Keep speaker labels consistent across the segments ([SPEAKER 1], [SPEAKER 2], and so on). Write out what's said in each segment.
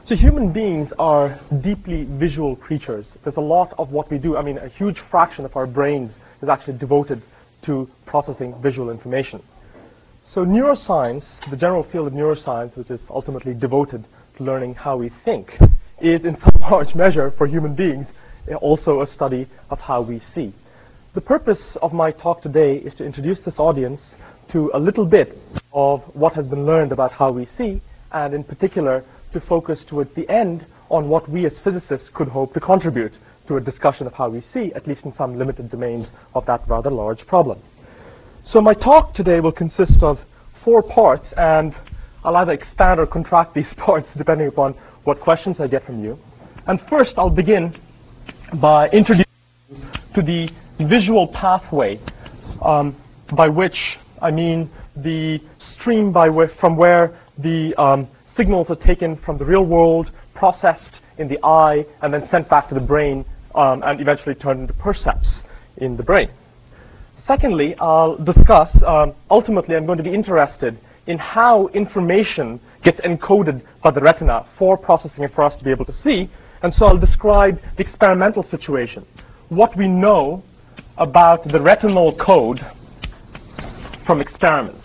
[SPEAKER 1] So human beings are deeply visual creatures. There's a lot of what we do. I mean, a huge fraction of our brains is actually devoted to processing visual information. So neuroscience, the general field of neuroscience, which is ultimately devoted to learning how we think, is in some large measure for human beings also a study of how we see. The purpose of my talk today is to introduce this audience to a little bit of what has been learned about how we see, and in particular to focus towards the end on what we as physicists could hope to contribute to a discussion of how we see, at least in some limited domains of that rather large problem. So my talk today will consist of 4 parts, and I'll either expand or contract these parts depending upon what questions I get from you. And first I'll begin by introducing you to the visual pathway, by which I mean the stream from where the signals are taken from the real world, processed in the eye, and then sent back to the brain, and eventually turned into percepts in the brain. Secondly, I'll discuss, ultimately I'm going to be interested in how information gets encoded by the retina for processing and for us to be able to see. And so I'll describe the experimental situation, what we know about the retinal code from experiments.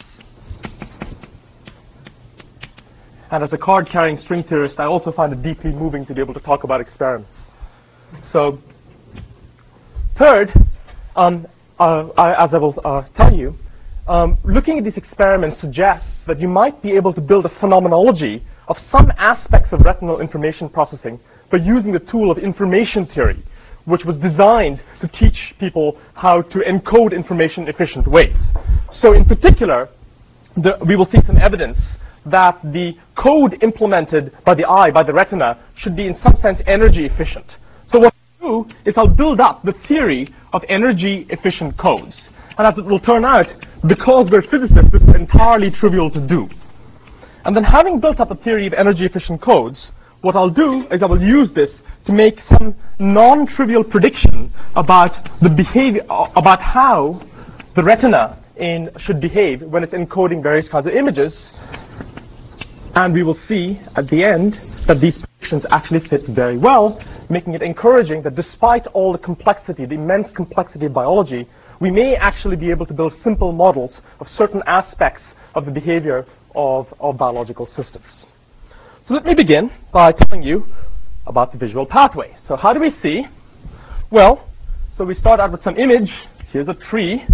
[SPEAKER 1] And as a card-carrying string theorist, I also find it deeply moving to be able to talk about experiments. So, third, as I will tell you, looking at these experiments suggests that you might be able to build a phenomenology of some aspects of retinal information processing by using the tool of information theory, which was designed to teach people how to encode information in efficient ways. So in particular, we will see some evidence that the code implemented by the eye, by the retina, should be in some sense energy efficient. So what I'll do is I'll build up the theory of energy efficient codes. And as it will turn out, because we're physicists, this is entirely trivial to do. And then having built up a theory of energy efficient codes, what I'll do is I will use this to make some non-trivial prediction about the behavior, about how the retina should behave when it's encoding various kinds of images. And we will see at the end that these predictions actually fit very well, making it encouraging that despite all the complexity, the immense complexity of biology, we may actually be able to build simple models of certain aspects of the behavior of biological systems. So let me begin by telling you about the visual pathway. So how do we see? Well, so we start out with some image. Here's a tree.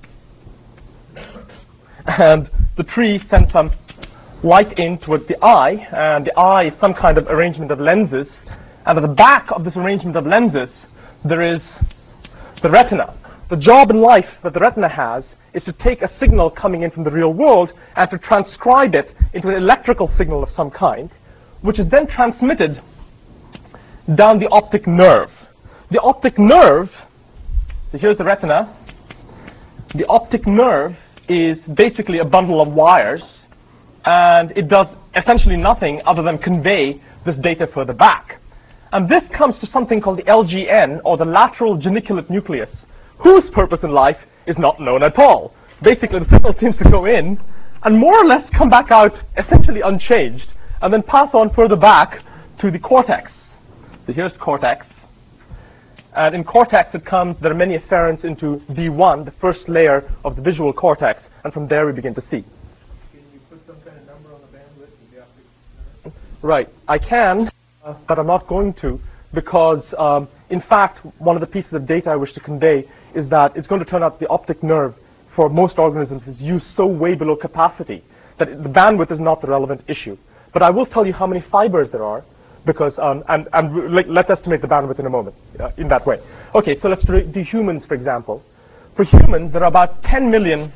[SPEAKER 1] And the tree sends some light in towards the eye, and the eye is some kind of arrangement of lenses, and at the back of this arrangement of lenses there is the retina. The job in life that the retina has is to take a signal coming in from the real world and to transcribe it into an electrical signal of some kind, which is then transmitted down the optic nerve. The optic nerve, so here's the retina, the optic nerve is basically a bundle of wires, and it does essentially nothing other than convey this data further back. And this comes to something called the LGN, or the lateral geniculate nucleus, whose purpose in life is not known at all. Basically, the signal seems to go in and more or less come back out essentially unchanged, and then pass on further back to the cortex. So here's cortex. And in cortex, there are many afferents into V1, the first layer of the visual cortex, and from there we begin to see.
[SPEAKER 2] Some kind of number on the bandwidth of the optic nerve?
[SPEAKER 1] Right. I can, but I'm not going to, because in fact, one of the pieces of data I wish to convey is that it's going to turn out the optic nerve for most organisms is used so way below capacity that the bandwidth is not the relevant issue. But I will tell you how many fibers there are, because let's estimate the bandwidth in a moment in that way. Okay, so let's do humans, for example. For humans, there are about 10 million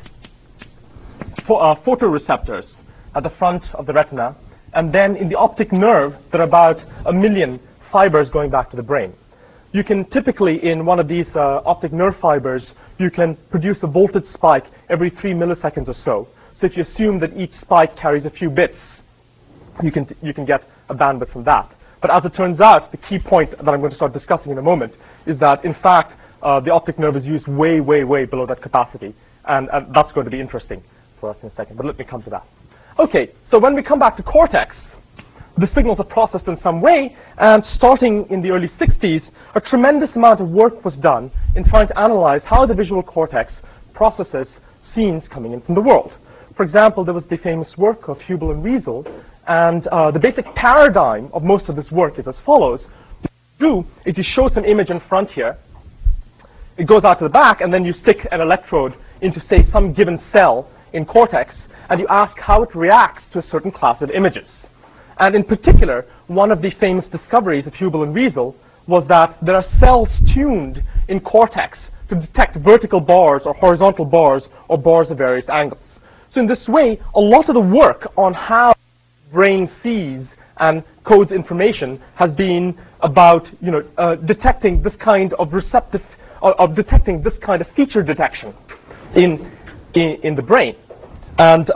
[SPEAKER 1] photoreceptors at the front of the retina, and then in the optic nerve there are about 1 million fibers going back to the brain. You can typically, in one of these optic nerve fibers, you can produce a voltage spike every 3 milliseconds or so. So if you assume that each spike carries a few bits, you can get a bandwidth from that. But as it turns out, the key point that I'm going to start discussing in a moment is that in fact the optic nerve is used way, way, way below that capacity, and that's going to be interesting for us in a second, but let me come to that. Okay, so when we come back to cortex, the signals are processed in some way, and starting in the early 60s, a tremendous amount of work was done in trying to analyze how the visual cortex processes scenes coming in from the world. For example, there was the famous work of Hubel and Wiesel, and the basic paradigm of most of this work is as follows. What you do is you show some image in front here, it goes out to the back, and then you stick an electrode into, say, some given cell in cortex, and you ask how it reacts to a certain class of images. And in particular, one of the famous discoveries of Hubel and Wiesel was that there are cells tuned in cortex to detect vertical bars or horizontal bars or bars of various angles. So in this way, a lot of the work on how the brain sees and codes information has been about detecting this kind of detecting this kind of feature detection in the brain, and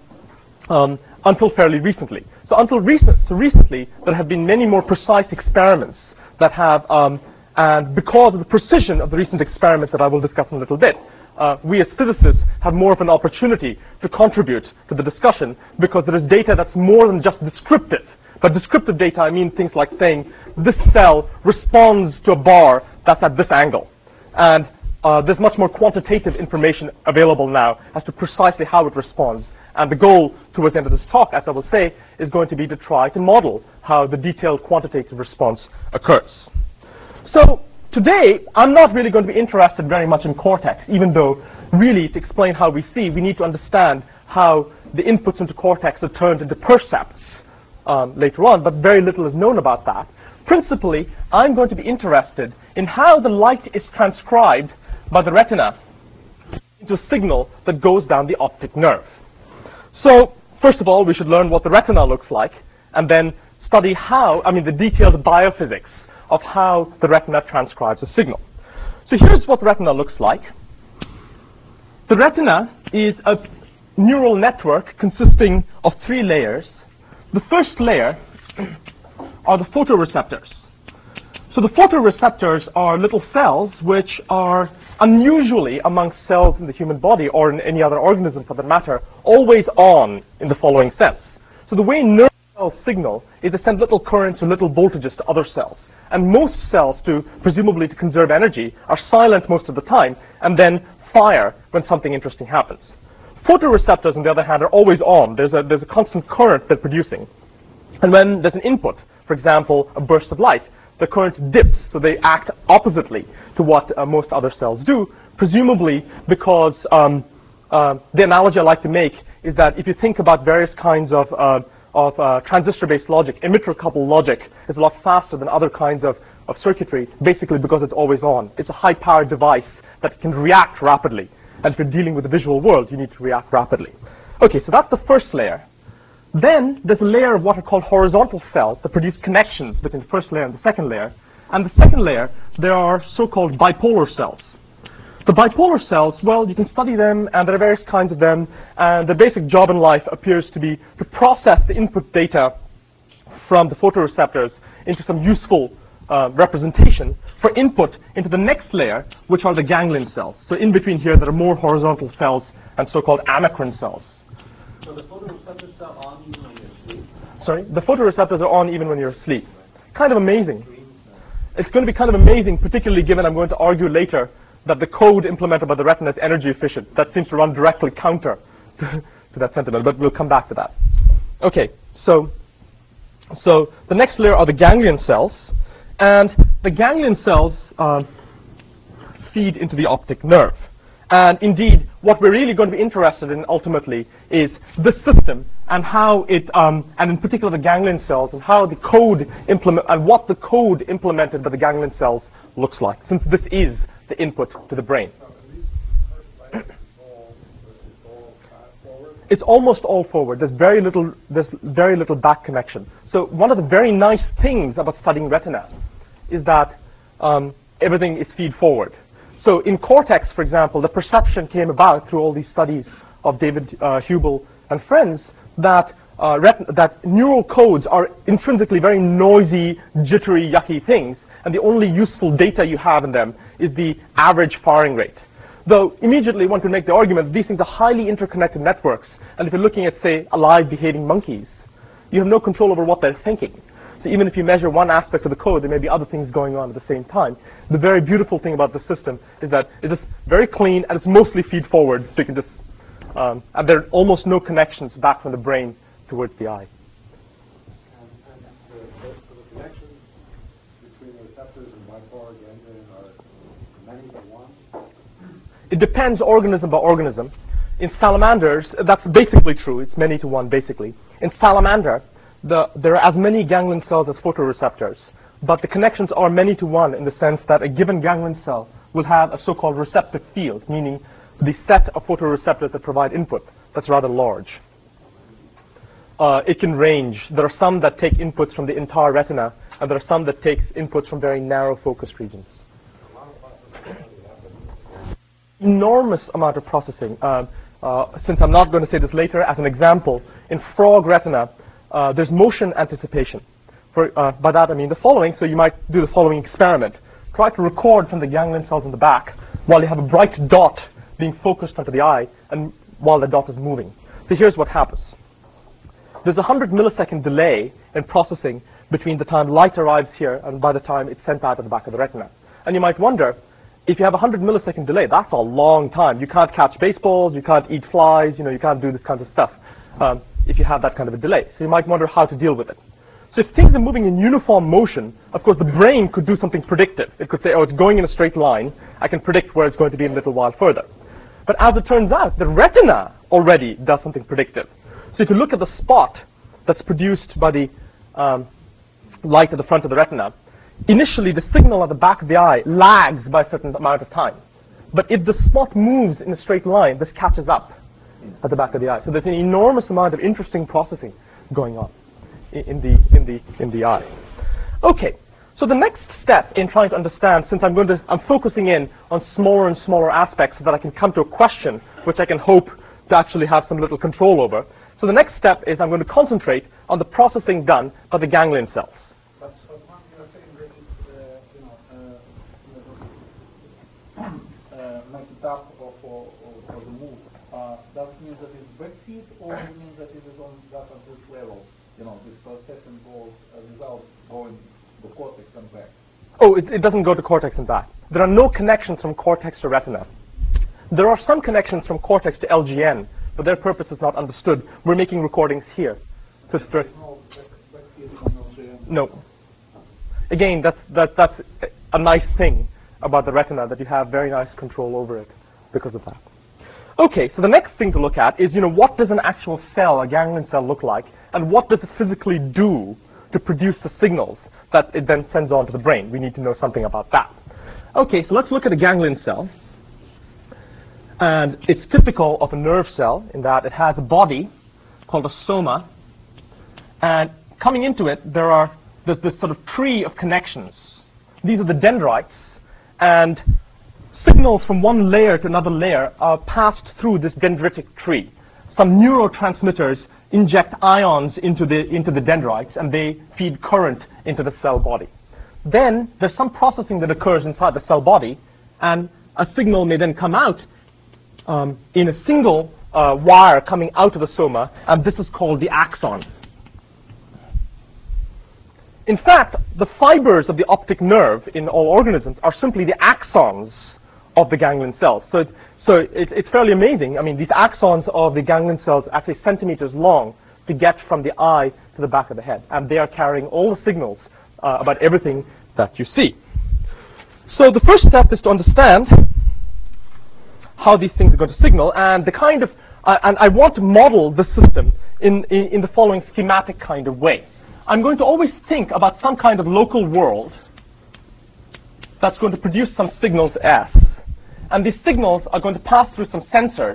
[SPEAKER 1] until fairly recently. So recently, there have been many more precise experiments that have, and because of the precision of the recent experiments that I will discuss in a little bit, we as physicists have more of an opportunity to contribute to the discussion because there is data that's more than just descriptive. By descriptive data, I mean things like saying this cell responds to a bar that's at this angle. And there's much more quantitative information available now as to precisely how it responds. And the goal towards the end of this talk, as I will say, is going to be to try to model how the detailed quantitative response occurs. So today, I'm not really going to be interested very much in cortex, even though really to explain how we see, we need to understand how the inputs into cortex are turned into percepts later on, but very little is known about that. Principally, I'm going to be interested in how the light is transcribed by the retina into a signal that goes down the optic nerve. So, first of all, we should learn what the retina looks like, and then study the detailed biophysics of how the retina transcribes a signal. So here's what the retina looks like. The retina is a neural network consisting of 3 layers. The first layer are the photoreceptors. So the photoreceptors are little cells which are unusually amongst cells in the human body or in any other organism for that matter, always on in the following sense. So the way nerve cells signal is they send little currents or little voltages to other cells. And most cells, presumably to conserve energy, are silent most of the time and then fire when something interesting happens. Photoreceptors, on the other hand, are always on. There's a constant current they're producing. And when there's an input, for example, a burst of light, the current dips, so they act oppositely to what most other cells do, presumably because the analogy I like to make is that if you think about various kinds of transistor-based logic, emitter-coupled logic is a lot faster than other kinds of circuitry, basically because it's always on. It's a high-powered device that can react rapidly. And if you're dealing with the visual world, you need to react rapidly. Okay, so that's the first layer. Then there's a layer of what are called horizontal cells that produce connections between the first layer and the second layer. And the second layer, there are so-called bipolar cells. The bipolar cells, well, you can study them, and there are various kinds of them. And the basic job in life appears to be to process the input data from the photoreceptors into some useful representation for input into the next layer, which are the ganglion cells. So in between here, there are more horizontal cells and so-called amacrine cells.
[SPEAKER 2] So the photoreceptors are on even when you're asleep?
[SPEAKER 1] Sorry? The photoreceptors are on even when you're asleep. Kind of amazing. It's going to be kind of amazing, particularly given I'm going to argue later that the code implemented by the retina is energy efficient. That seems to run directly counter to that sentiment, but we'll come back to that. Okay, so the next layer are the ganglion cells, and the ganglion cells feed into the optic nerve. And indeed, what we're really going to be interested in ultimately is the system and how it, and in particular the ganglion cells, and how the code and what the code implemented by the ganglion cells looks like, since this is the input to the brain. It's almost all forward. There's very little back connection. So one of the very nice things about studying retina is that everything is feed forward. So in cortex, for example, the perception came about through all these studies of David Hubel and friends that neural codes are intrinsically very noisy, jittery, yucky things, and the only useful data you have in them is the average firing rate. Though immediately one can make the argument that these things are highly interconnected networks, and if you're looking at, say, alive behaving monkeys, you have no control over what they're thinking. So even if you measure one aspect of the code, there may be other things going on at the same time. The very beautiful thing about the system is that it's just very clean, and it's mostly feed-forward, so you can just, and there are almost no connections back from the brain towards the eye.
[SPEAKER 3] And the connections between the receptors and bipolar ganglion are many to one?
[SPEAKER 1] It depends organism by organism. In salamanders, that's basically true. It's many to one, basically. In salamander, there are as many ganglion cells as photoreceptors, but the connections are many to one in the sense that a given ganglion cell will have a so-called receptive field, meaning the set of photoreceptors that provide input that's rather large. It can range. There are some that take inputs from the entire retina, and there are some that take inputs from very narrow focused regions. Enormous amount of processing. Since I'm not going to say this later, as an example, in frog retina, there's motion anticipation. By that I mean the following. So you might do the following experiment. Try to record from the ganglion cells in the back while you have a bright dot being focused onto the eye and while the dot is moving. So here's what happens. There's a 100 millisecond delay in processing between the time light arrives here and by the time it's sent out of the back of the retina. And you might wonder, if you have a 100 millisecond delay, that's a long time. You can't catch baseballs, you can't eat flies, you can't do this kind of stuff if you have that kind of a delay. So you might wonder how to deal with it. So if things are moving in uniform motion, of course the brain could do something predictive. It could say, oh, it's going in a straight line. I can predict where it's going to be in a little while further. But as it turns out, the retina already does something predictive. So if you look at the spot that's produced by the light at the front of the retina, initially the signal at the back of the eye lags by a certain amount of time. But if the spot moves in a straight line, this catches up at the back of the eye. So there's an enormous amount of interesting processing going on in the eye. Okay, so the next step in trying to understand, since I'm focusing in on smaller and smaller aspects so that I can come to a question which I can hope to actually have some little control over. So the next step is I'm going to concentrate on the processing done by the ganglion cells.
[SPEAKER 2] But one you're saying that it's make it up or the move. Does it mean that it's backfeed, or it means that it is on that at this level? This processing goes without going to the cortex and back.
[SPEAKER 1] Oh, it doesn't go to cortex and back. There are no connections from cortex to retina. There are some connections from cortex to LGN, but their purpose is not understood. We're making recordings here. So it's
[SPEAKER 2] no backfeed on LGN.
[SPEAKER 1] No. Again, that's a nice thing about the retina, that you have very nice control over it because of that. Okay, so the next thing to look at is, what does an actual cell, a ganglion cell, look like, and what does it physically do to produce the signals that it then sends on to the brain? We need to know something about that. Okay, so let's look at a ganglion cell. And it's typical of a nerve cell in that it has a body called a soma, and coming into it, there's this sort of tree of connections. These are the dendrites, and signals from one layer to another layer are passed through this dendritic tree. Some neurotransmitters inject ions into the dendrites, and they feed current into the cell body. Then there's some processing that occurs inside the cell body, and a signal may then come out in a single wire coming out of the soma, and this is called the axon. In fact, the fibers of the optic nerve in all organisms are simply the axons of the ganglion cells. So it's fairly amazing. I mean, these axons of the ganglion cells are actually centimeters long to get from the eye to the back of the head. And they are carrying all the signals about everything that you see. So the first step is to understand how these things are going to signal, and and I want to model the system in the following schematic kind of way. I'm going to always think about some kind of local world that's going to produce some signals S. And these signals are going to pass through some sensors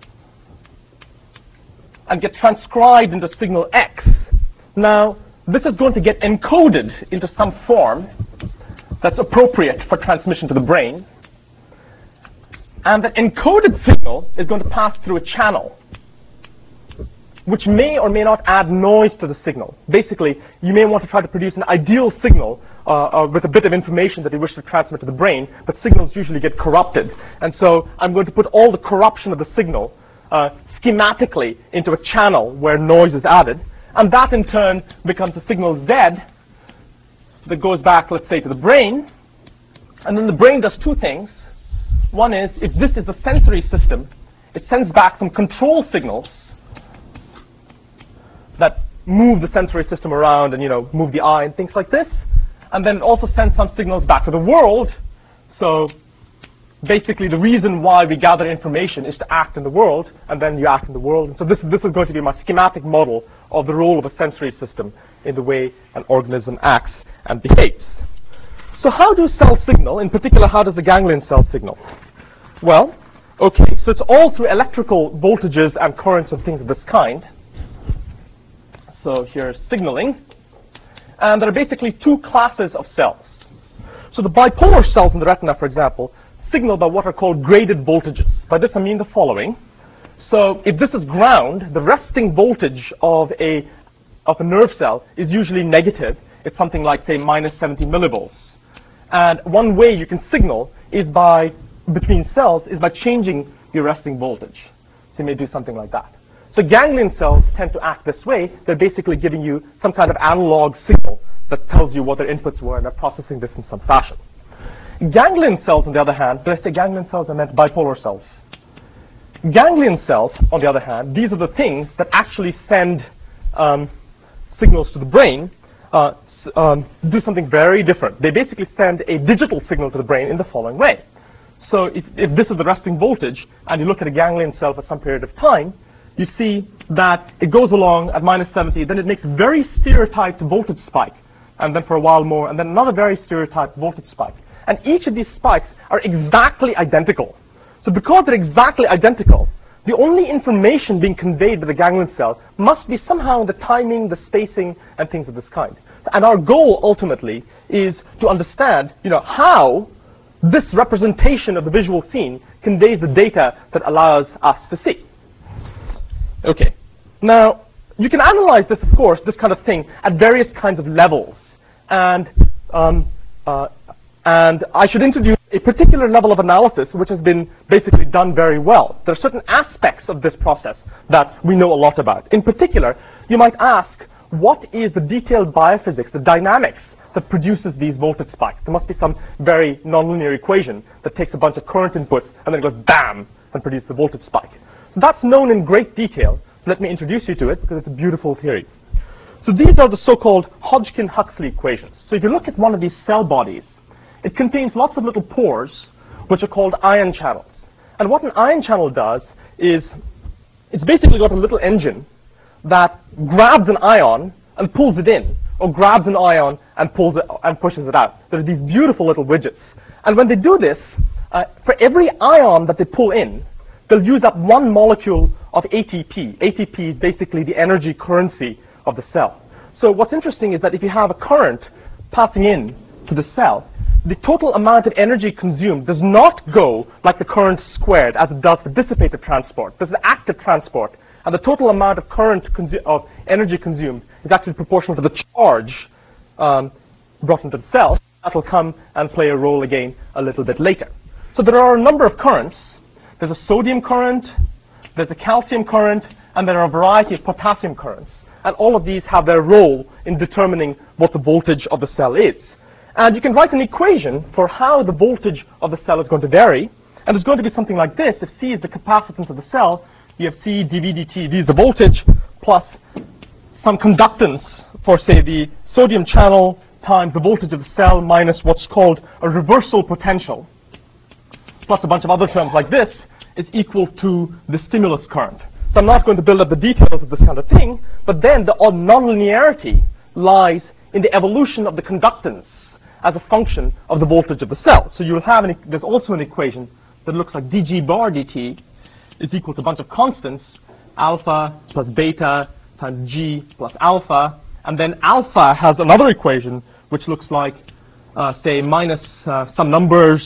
[SPEAKER 1] and get transcribed into signal X. Now, this is going to get encoded into some form that's appropriate for transmission to the brain. And that encoded signal is going to pass through a channel, which may or may not add noise to the signal. Basically, you may want to try to produce an ideal signal with a bit of information that you wish to transmit to the brain, but signals usually get corrupted. And so I'm going to put all the corruption of the signal schematically into a channel where noise is added. And that in turn becomes a signal Z that goes back, let's say, to the brain. And then the brain does two things. One is, if this is the sensory system, it sends back some control signals that move the sensory system around and, move the eye and things like this. And then it also sends some signals back to the world. So basically, the reason why we gather information is to act in the world, and then you act in the world. And so this is going to be my schematic model of the role of a sensory system in the way an organism acts and behaves. So how do cells signal? In particular, how does the ganglion cell signal? Well, okay, so it's all through electrical voltages and currents and things of this kind. So here's signaling. And there are basically two classes of cells. So the bipolar cells in the retina, for example, signal by what are called graded voltages. By this I mean the following. So if this is ground, the resting voltage of a nerve cell is usually negative. It's something like, say, minus 70 millivolts. And one way you can signal is between cells is by changing your resting voltage. So you may do something like that. So ganglion cells tend to act this way. They're basically giving you some kind of analog signal that tells you what their inputs were, and they're processing this in some fashion. Ganglion cells, on the other hand, did I say ganglion cells? I meant bipolar cells. Ganglion cells, on the other hand, these are the things that actually send signals to the brain, do something very different. They basically send a digital signal to the brain in the following way. So if this is the resting voltage, and you look at a ganglion cell for some period of time, you see that it goes along at minus 70, then it makes a very stereotyped voltage spike, and then for a while more, and then another very stereotyped voltage spike. And each of these spikes are exactly identical. So because they're exactly identical, the only information being conveyed by the ganglion cell must be somehow in the timing, the spacing, and things of this kind. And our goal, ultimately, is to understand, how this representation of the visual scene conveys the data that allows us to see. Okay. Now, you can analyze this, of course, this kind of thing, at various kinds of levels. And I should introduce a particular level of analysis which has been basically done very well. There are certain aspects of this process that we know a lot about. In particular, you might ask, what is the detailed biophysics, the dynamics that produces these voltage spikes? There must be some very nonlinear equation that takes a bunch of current inputs and then it goes bam and produces the voltage spike. So that's known in great detail. Let me introduce you to it because it's a beautiful theory. So these are the so-called Hodgkin-Huxley equations. So if you look at one of these cell bodies, it contains lots of little pores which are called ion channels. And what an ion channel does is it's basically got a little engine that grabs an ion and pulls it in, or grabs an ion and pulls it and pushes it out. There are these beautiful little widgets. And when they do this, for every ion that they pull in, they'll use up one molecule of ATP. ATP is basically the energy currency of the cell. So what's interesting is that if you have a current passing in to the cell, the total amount of energy consumed does not go like the current squared as it does for dissipated transport. There's an active transport, and the total amount of of energy consumed is actually proportional to the charge brought into the cell. That will come and play a role again a little bit later. So there are a number of currents. There's a sodium current, there's a calcium current, and there are a variety of potassium currents. And all of these have their role in determining what the voltage of the cell is. And you can write an equation for how the voltage of the cell is going to vary. And it's going to be something like this. If C is the capacitance of the cell, you have C dV dt. V is the voltage plus some conductance for, say, the sodium channel times the voltage of the cell minus what's called a reversal potential, plus a bunch of other terms like this, is equal to the stimulus current. So I'm not going to build up the details of this kind of thing, but then the nonlinearity lies in the evolution of the conductance as a function of the voltage of the cell. So you'll have, there's also an equation that looks like dG bar dt is equal to a bunch of constants, alpha plus beta times g plus alpha, and then alpha has another equation which looks like, say, minus some numbers.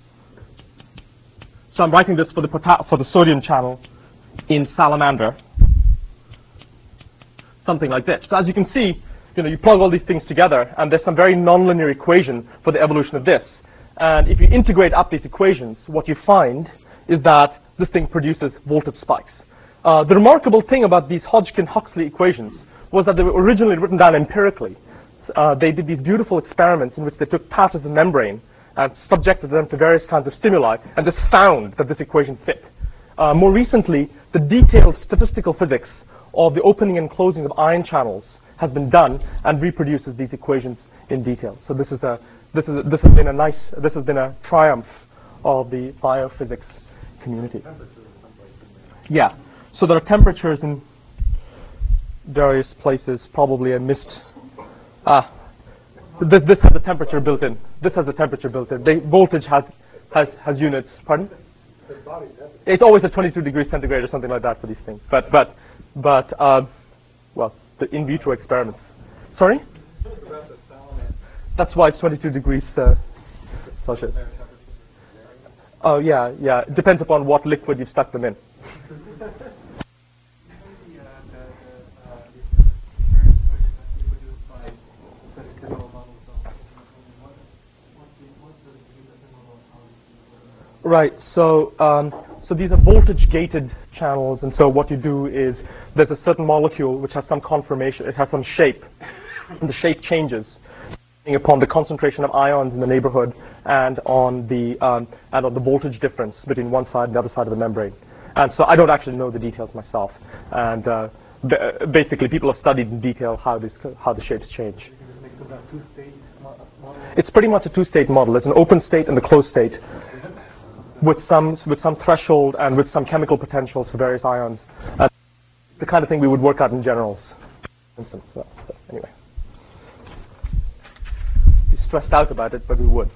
[SPEAKER 1] So I'm writing this for the sodium channel in salamander, something like this. So as you can see, you plug all these things together, and there's some very nonlinear equation for the evolution of this. And if you integrate up these equations, what you find is that this thing produces voltage spikes. The remarkable thing about these Hodgkin-Huxley equations was that they were originally written down empirically. They did these beautiful experiments in which they took patches of the membrane and subjected them to various kinds of stimuli and just found that this equation fit. More recently, the detailed statistical physics of the opening and closing of ion channels has been done and reproduces these equations in detail. So this has been a triumph of the biophysics community. Yeah. So there are temperatures in various places. Probably I missed. This has a temperature built in. This has a temperature built in. The voltage has units. Pardon? It's always at 22 degrees centigrade or something like that for these things. But well, the in vitro experiments. Sorry? That's why it's 22 degrees Celsius. Oh yeah. It depends upon what liquid you stuck them in. Right. So these are voltage-gated channels, and so what you do is there's a certain molecule which has some conformation. It has some shape, and the shape changes depending upon the concentration of ions in the neighborhood and on the voltage difference between one side and the other side of the membrane. And so I don't actually know the details myself. And basically, people have studied in detail how the shapes change. It's pretty much a two-state model. It's an open state and a closed state, with some threshold and with some chemical potentials for various ions. The kind of thing we would work out in generals. So anyway, be stressed out about it, but we would.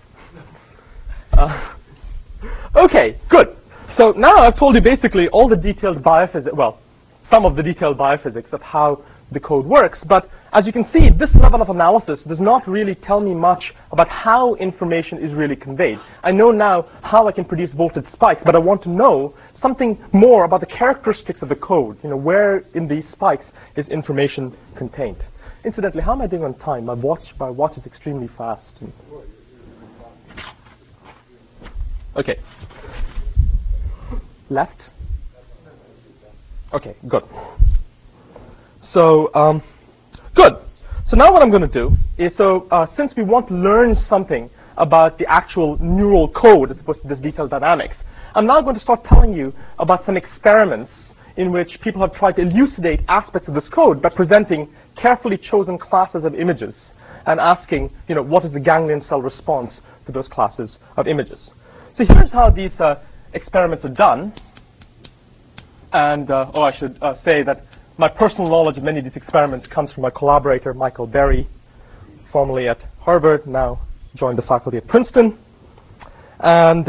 [SPEAKER 1] Okay, good. So now I've told you basically all the detailed biophysics, well, some of the detailed biophysics of how the code works. But as you can see, this level of analysis does not really tell me much about how information is really conveyed. I know now how I can produce voltage spikes, but I want to know something more about the characteristics of the code. You know, where in these spikes is information contained. Incidentally, how am I doing on time? My watch is extremely fast. Okay. Left? Okay, good. So, good. So now what I'm going to do is, since we want to learn something about the actual neural code as opposed to this detailed dynamics, I'm now going to start telling you about some experiments in which people have tried to elucidate aspects of this code by presenting carefully chosen classes of images and asking, you know, what is the ganglion cell response to those classes of images. So here's how these experiments are done. And I should say that my personal knowledge of many of these experiments comes from my collaborator, Michael Berry, formerly at Harvard, now joined the faculty at Princeton. And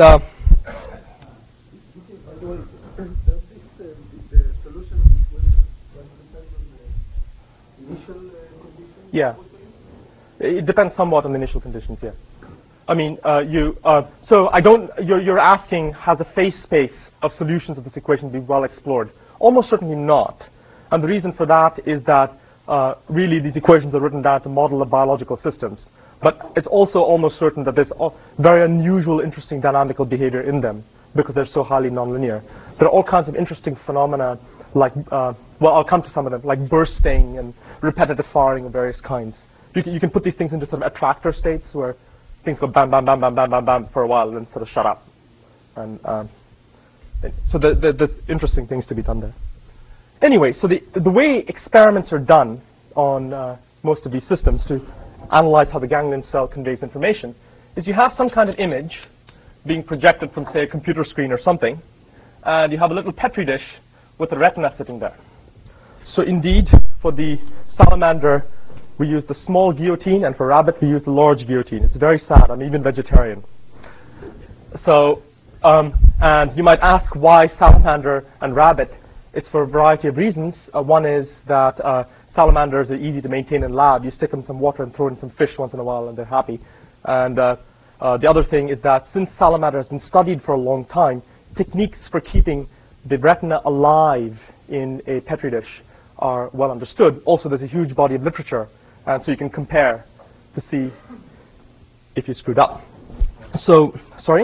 [SPEAKER 1] yeah, it depends somewhat on the initial conditions. Yeah, I mean, you're asking, has the phase space of solutions of this equation been well explored? Almost certainly not. And the reason for that is that really these equations are written down to model of biological systems. But it's also almost certain that there's very unusual, interesting dynamical behavior in them because they're so highly nonlinear. There are all kinds of interesting phenomena like, well, I'll come to some of them, like bursting and repetitive firing of various kinds. You can put these things into sort of attractor states where things go bam, bam, bam, bam, bam, bam, bam for a while and then sort of shut up. And so there's interesting things to be done there. Anyway, so the way experiments are done on most of these systems to analyze how the ganglion cell conveys information is you have some kind of image being projected from, say, a computer screen or something, and you have a little Petri dish with a retina sitting there. So indeed, for the salamander, we use the small guillotine, and for rabbit, we use the large guillotine. It's very sad. I'm even vegetarian. So, and you might ask why salamander and rabbit. It's for a variety of reasons. One is that salamanders are easy to maintain in lab. You stick them some water and throw in some fish once in a while, and they're happy. And the other thing is that since salamander has been studied for a long time, techniques for keeping the retina alive in a Petri dish are well understood. Also, there's a huge body of literature, and so you can compare to see if you screwed up. So, sorry?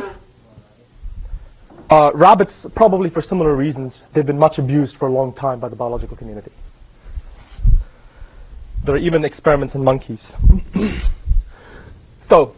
[SPEAKER 1] Rabbits, probably for similar reasons, they've been much abused for a long time by the biological community. There are even experiments in monkeys. So,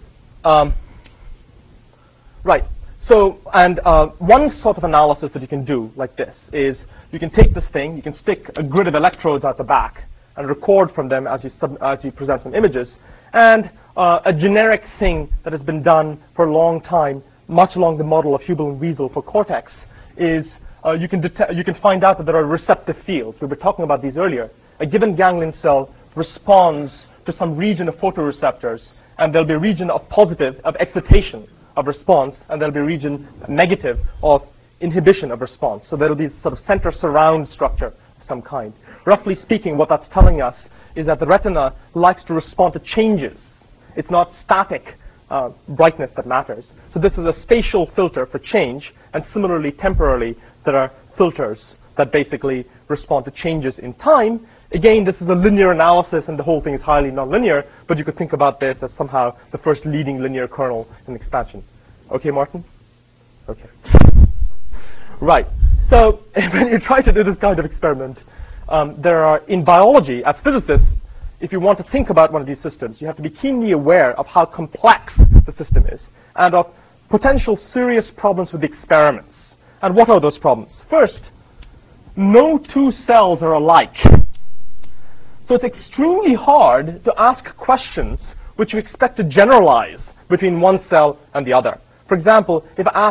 [SPEAKER 1] right. So, and one sort of analysis that you can do like this is you can take this thing, you can stick a grid of electrodes at the back and record from them as you present some images. And a generic thing that has been done for a long time, much along the model of Hubel and Wiesel for cortex, is you can find out that there are receptive fields. We were talking about these earlier. A given ganglion cell responds to some region of photoreceptors, and there'll be a region of excitation of response, and there'll be a region negative of inhibition of response. So there'll be sort of center surround structure of some kind. Roughly speaking, what that's telling us is that the retina likes to respond to changes. It's not static brightness that matters. So this is a spatial filter for change, and similarly, temporarily, there are filters that basically respond to changes in time. Again, this is a linear analysis, and the whole thing is highly nonlinear, but you could think about this as somehow the first leading linear kernel in expansion. Okay, Martin? Okay. Right. So when you try to do this kind of experiment, there are, in biology, as physicists, if you want to think about one of these systems, you have to be keenly aware of how complex the system is and of potential serious problems with the experiments. And what are those problems? First, no two cells are alike. So it's extremely hard to ask questions which you expect to generalize between one cell and the other. For example, if I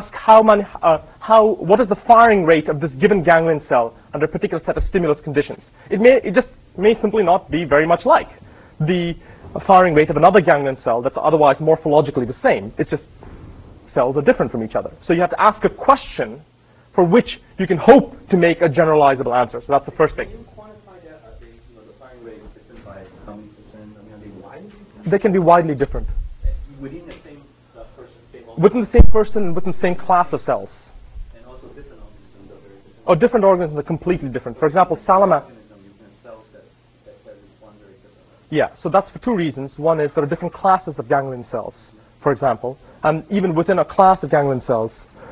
[SPEAKER 1] ask what is the firing rate of this given ganglion cell under a particular set of stimulus conditions, it just may simply not be very much like the firing rate of another ganglion cell that's otherwise morphologically the same. It's just cells are different from each other. So you have to ask a question for which you can hope to make a generalizable answer. So that's the first thing.
[SPEAKER 4] Can you quantify that? Are they, the firing rate is different by how many percent? I mean, are they widely different?
[SPEAKER 1] They can be widely different.
[SPEAKER 4] Within the same person, same organism?
[SPEAKER 1] Within the same person and within the same class of cells.
[SPEAKER 4] And also different organisms are very different?
[SPEAKER 1] Oh, different organisms are completely different. For example, salamanders.
[SPEAKER 4] Cells that respond very differently.
[SPEAKER 1] Yeah, so that's for two reasons. One is there are different classes of ganglion cells, for example. And even within a class of ganglion cells,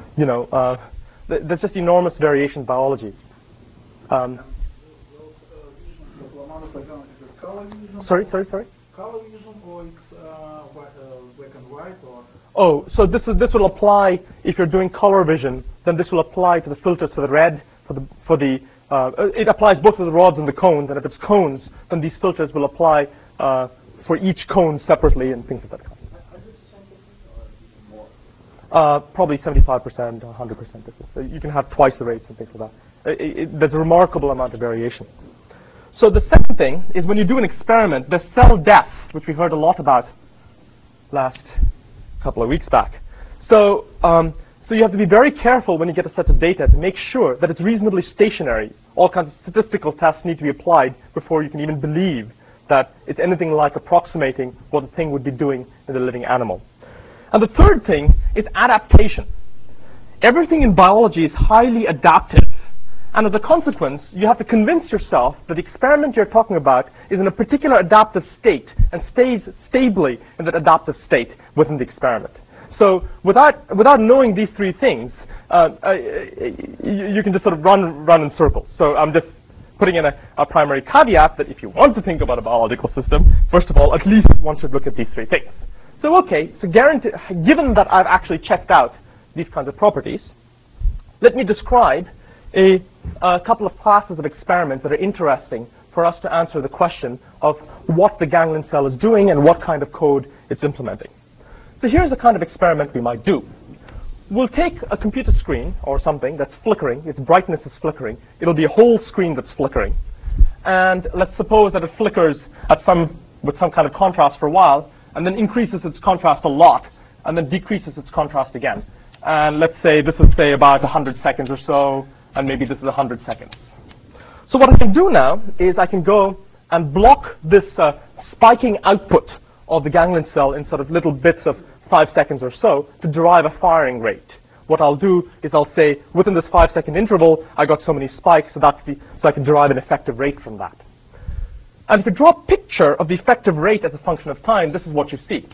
[SPEAKER 1] there's just enormous variation in biology. Sorry?
[SPEAKER 2] Color vision, or it's black and white, or?
[SPEAKER 1] Oh, so this will apply if you're doing color vision. Then this will apply to the filters for the red, it applies both to the rods and the cones. And if it's cones, then these filters will apply for each cone separately and things of that kind. Probably 75%, 100% difference. You can have twice the rates and things like that. There's a remarkable amount of variation. So the second thing is when you do an experiment, the cell death, which we heard a lot about last couple of weeks back. So you have to be very careful when you get a set of data to make sure that it's reasonably stationary. All kinds of statistical tests need to be applied before you can even believe that it's anything like approximating what the thing would be doing in the living animal. And the third thing is adaptation. Everything in biology is highly adaptive. And as a consequence, you have to convince yourself that the experiment you're talking about is in a particular adaptive state and stays stably in that adaptive state within the experiment. So without knowing these three things, you can just sort of run in circles. So I'm just putting in a primary caveat that if you want to think about a biological system, first of all, at least one should look at these three things. So okay, so given that I've actually checked out these kinds of properties, let me describe a couple of classes of experiments that are interesting for us to answer the question of what the ganglion cell is doing and what kind of code it's implementing. So here's the kind of experiment we might do. We'll take a computer screen or something that's flickering, its brightness is flickering. It'll be a whole screen that's flickering. And let's suppose that it flickers with some kind of contrast for a while, and then increases its contrast a lot, and then decreases its contrast again. And let's say this is, about 100 seconds or so, and maybe this is 100 seconds. So what I can do now is I can go and block this spiking output of the ganglion cell in sort of little bits of 5 seconds or so to derive a firing rate. What I'll do is I'll say, within this 5-second interval, I got so many spikes, so I can derive an effective rate from that. And if you draw a picture of the effective rate as a function of time, this is what you see.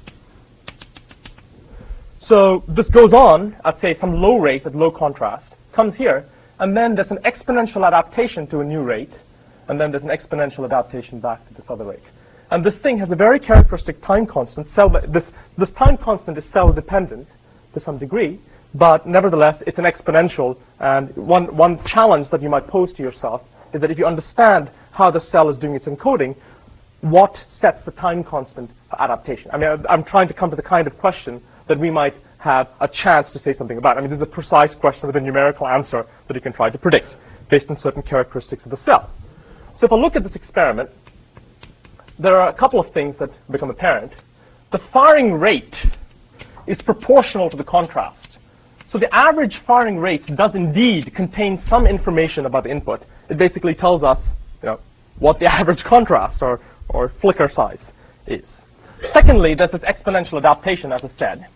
[SPEAKER 1] So this goes on at, say, some low rate at low contrast, comes here, and then there's an exponential adaptation to a new rate, and then there's an exponential adaptation back to this other rate. And this thing has a very characteristic time constant. This time constant is cell-dependent to some degree, but nevertheless, it's an exponential. And one challenge that you might pose to yourself is that if you understand how the cell is doing its encoding, what sets the time constant for adaptation? I mean, I'm trying to come to the kind of question that we might have a chance to say something about. I mean, this is a precise question with a numerical answer that you can try to predict based on certain characteristics of the cell. So if I look at this experiment, there are a couple of things that become apparent. The firing rate is proportional to the contrast. So the average firing rate does indeed contain some information about the input. It basically tells us, what the average contrast or flicker size is. Secondly, there's this exponential adaptation, as I said.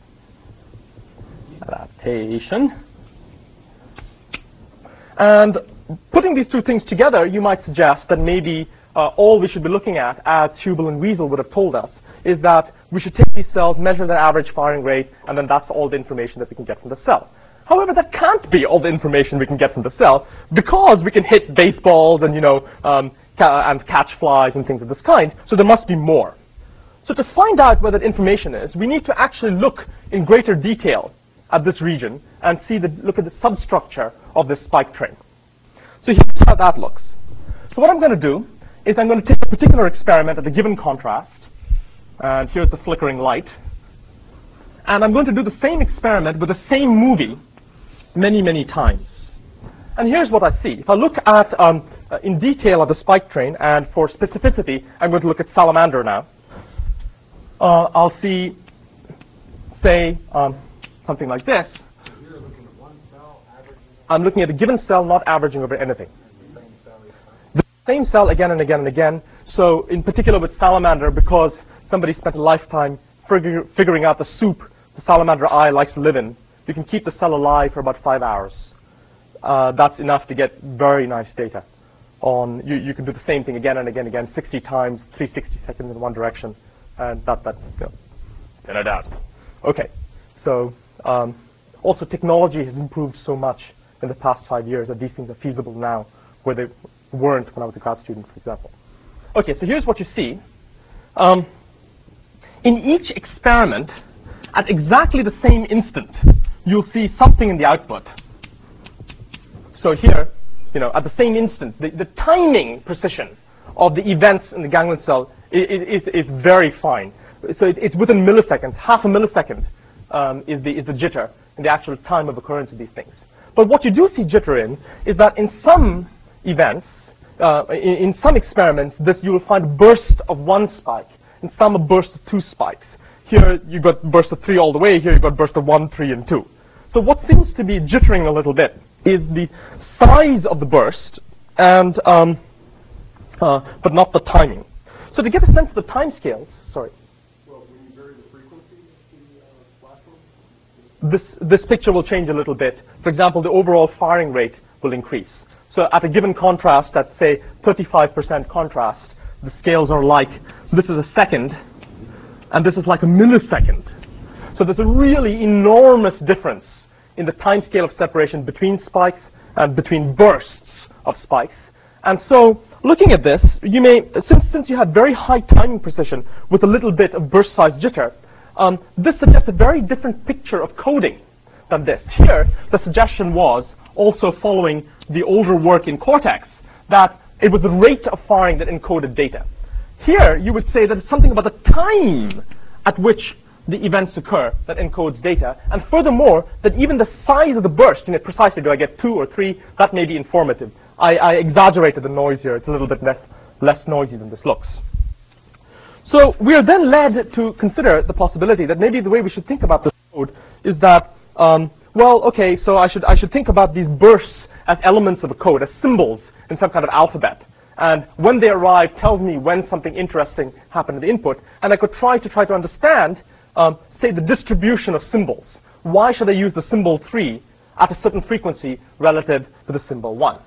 [SPEAKER 1] Adaptation. And putting these two things together, you might suggest that maybe all we should be looking at, as Hubel and Wiesel would have told us, is that we should take these cells, measure their average firing rate, and then that's all the information that we can get from the cell. However, that can't be all the information we can get from the cell, because we can hit baseballs and and catch flies and things of this kind. So there must be more. So to find out where that information is, we need to actually look in greater detail at this region and look at the substructure of this spike train. So here's how that looks. So what I'm going to do is I'm going to take a particular experiment at a given contrast, and here's the flickering light, and I'm going to do the same experiment with the same movie many, many times. And here's what I see. If I look at in detail at the spike train, and for specificity, I'm going to look at salamander now. I'll see, say, something like this.
[SPEAKER 3] So you're looking at one cell, averaging?
[SPEAKER 1] I'm looking at a given cell, not averaging over anything. The same cell again and again and again. So in particular with salamander, because somebody spent a lifetime figuring out the soup the salamander eye likes to live in, you can keep the cell alive for about 5 hours. That's enough to get very nice data. You can do the same thing again and again and again, 60 times, 360 seconds in one direction, and that's in a doubt. Okay, so also technology has improved so much in the past 5 years that these things are feasible now, where they weren't when I was a grad student, for example. Okay, so here's what you see. In each experiment, at exactly the same instant, you'll see something in the output. So here, at the same instant, the timing precision of the events in the ganglion cell is very fine. So it's within milliseconds. Half a millisecond is the jitter in the actual time of occurrence of these things. But what you do see jitter in is that in some events, in some experiments, you will find a burst of one spike, in some a burst of two spikes. Here you've got burst of 3 all the way. Here you've got burst of 1, 3, and 2. So what seems to be jittering a little bit is the size of the burst, and but not the timing. So to get a sense of the time scales, sorry.
[SPEAKER 3] Well, when you vary the frequency of the flash bulb?
[SPEAKER 1] This picture will change a little bit. For example, the overall firing rate will increase. So at a given contrast, at say 35% contrast, the scales are like, this is a second, and this is like a millisecond. So there's a really enormous difference in the time scale of separation between spikes and between bursts of spikes. And so looking at this, you may, since you have very high timing precision with a little bit of burst size jitter, this suggests a very different picture of coding than this. Here, the suggestion was, also following the older work in Cortex, that it was the rate of firing that encoded data. Here, you would say that it's something about the time at which the events occur that encodes data, and furthermore, that even the size of the burst, precisely do I get 2 or 3, that may be informative. I exaggerated the noise here. It's a little bit less noisy than this looks. So we are then led to consider the possibility that maybe the way we should think about this code is that, well, okay, so I should think about these bursts as elements of a code, as symbols in some kind of alphabet. And when they arrive, tells me when something interesting happened in the input. And I could try to understand, say, the distribution of symbols. Why should I use the symbol 3 at a certain frequency relative to the symbol 1?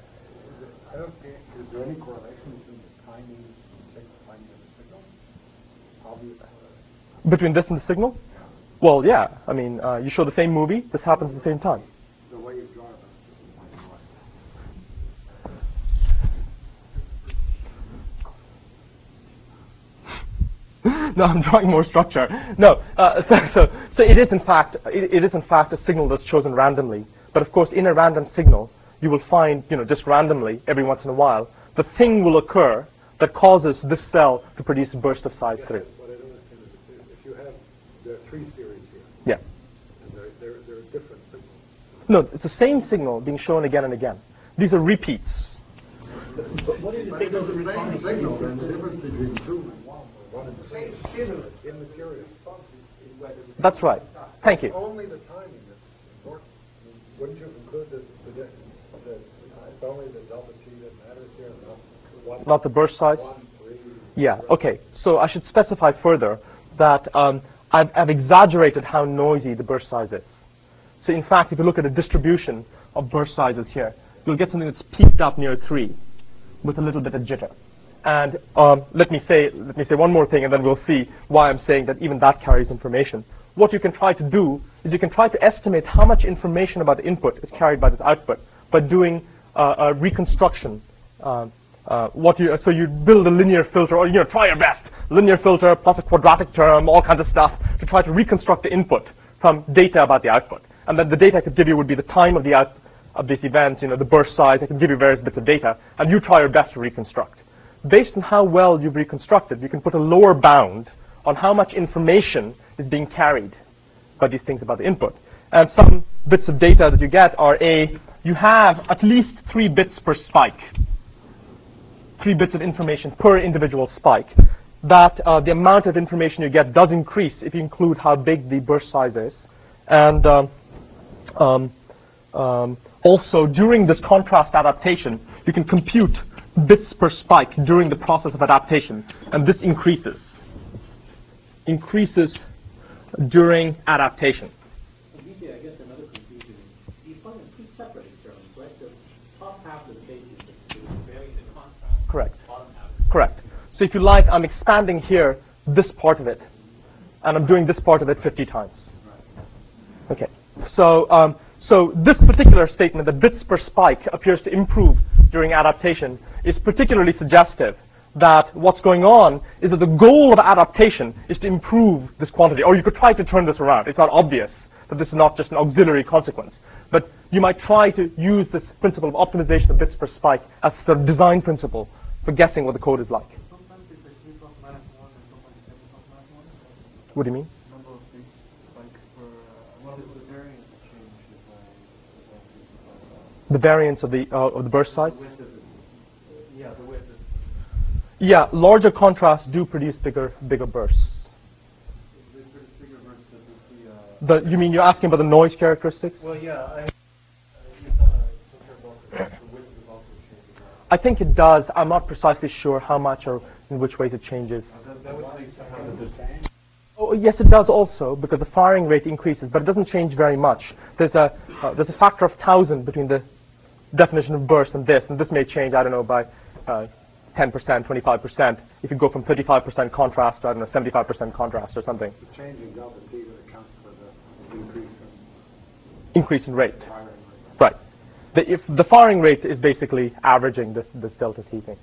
[SPEAKER 3] I don't think, is there any correlation between the timing and the signal? Obvious.
[SPEAKER 1] Between this and the signal?
[SPEAKER 3] Yeah.
[SPEAKER 1] Well, yeah. I mean, you show the same movie. This happens at the same time.
[SPEAKER 3] The way you've drawn it.
[SPEAKER 1] No, I'm drawing more structure. No, so it is in fact a signal that's chosen randomly. But of course, in a random signal, you will find, just randomly every once in a while, the thing will occur that causes this cell to produce a burst of size 3.
[SPEAKER 3] What I don't understand is if you have the 3 series here,
[SPEAKER 1] Yeah.
[SPEAKER 3] and they're different signals.
[SPEAKER 1] No, it's the same signal being shown again and again. These are repeats.
[SPEAKER 3] What is the signal that responds? Signal, and the difference between 2 and 1 and the same immaterial.
[SPEAKER 1] That's right. Thank you.
[SPEAKER 3] Only the timing is important. Wouldn't you conclude that it's only the delta T that matters here,
[SPEAKER 1] not the burst size?
[SPEAKER 3] 1, 3,
[SPEAKER 1] Yeah. Okay. So I should specify further that I've exaggerated how noisy the burst size is. So in fact, if you look at a distribution of burst sizes here, you'll get something that's peaked up near 3 with a little bit of jitter. And let me say one more thing, and then we'll see why I'm saying that even that carries information. What you can try to do is you can try to estimate how much information about the input is carried by this output by doing a reconstruction. So you build a linear filter, or try your best, linear filter plus a quadratic term, all kinds of stuff, to try to reconstruct the input from data about the output. And then the data I could give you would be the time of this event, the burst size. I can give you various bits of data, and you try your best to reconstruct. Based on how well you've reconstructed, you can put a lower bound on how much information is being carried by these things about the input. And some bits of data that you get are you have at least 3 bits per spike, 3 bits of information per individual spike. That the amount of information you get does increase if you include how big the burst size is. And also, during this contrast adaptation, you can compute bits per spike during the process of adaptation, and this increases during adaptation.
[SPEAKER 4] I guess another confusion is you find two separate experiments, right? The top half of the page is varying the contrast.
[SPEAKER 1] Correct.
[SPEAKER 4] Bottom half.
[SPEAKER 1] Correct. So if you like, I'm expanding here this part of it, and I'm doing this part of it 50 times. Okay. So so this particular statement, that bits per spike appears to improve during adaptation, is particularly suggestive that what's going on is that the goal of adaptation is to improve this quantity. Or you could try to turn this around. It's not obvious that this is not just an auxiliary consequence. But you might try to use this principle of optimization of bits per spike as a sort of design principle for guessing what the code is like.
[SPEAKER 5] Sometimes it's a case of -1 and sometimes it's a case of -1.
[SPEAKER 1] What do you mean?
[SPEAKER 5] Number of bits spikes per what is the variance change
[SPEAKER 1] The variance of the burst size?
[SPEAKER 5] the width of it? Yeah, the width.
[SPEAKER 1] Yeah, larger contrasts do produce bigger bursts.
[SPEAKER 5] Is this bigger versus the
[SPEAKER 1] You mean you're asking about the noise characteristics?
[SPEAKER 5] well, yeah, you thought some sort of also the width is also changing.
[SPEAKER 1] I think it does. I'm not precisely sure how much or in which ways it changes.
[SPEAKER 5] That would say somehow that this.
[SPEAKER 1] Oh, yes, it does also, because the firing rate increases, but it doesn't change very much. There's a factor of 1,000 between the definition of burst and this may change, I don't know, by 10%, 25%, if you go from 35% contrast to, I don't know, 75% contrast or something.
[SPEAKER 3] The change in delta T that accounts for the
[SPEAKER 1] Increase in rate.
[SPEAKER 3] firing rate.
[SPEAKER 1] Right. If the firing rate is basically averaging this delta T thing.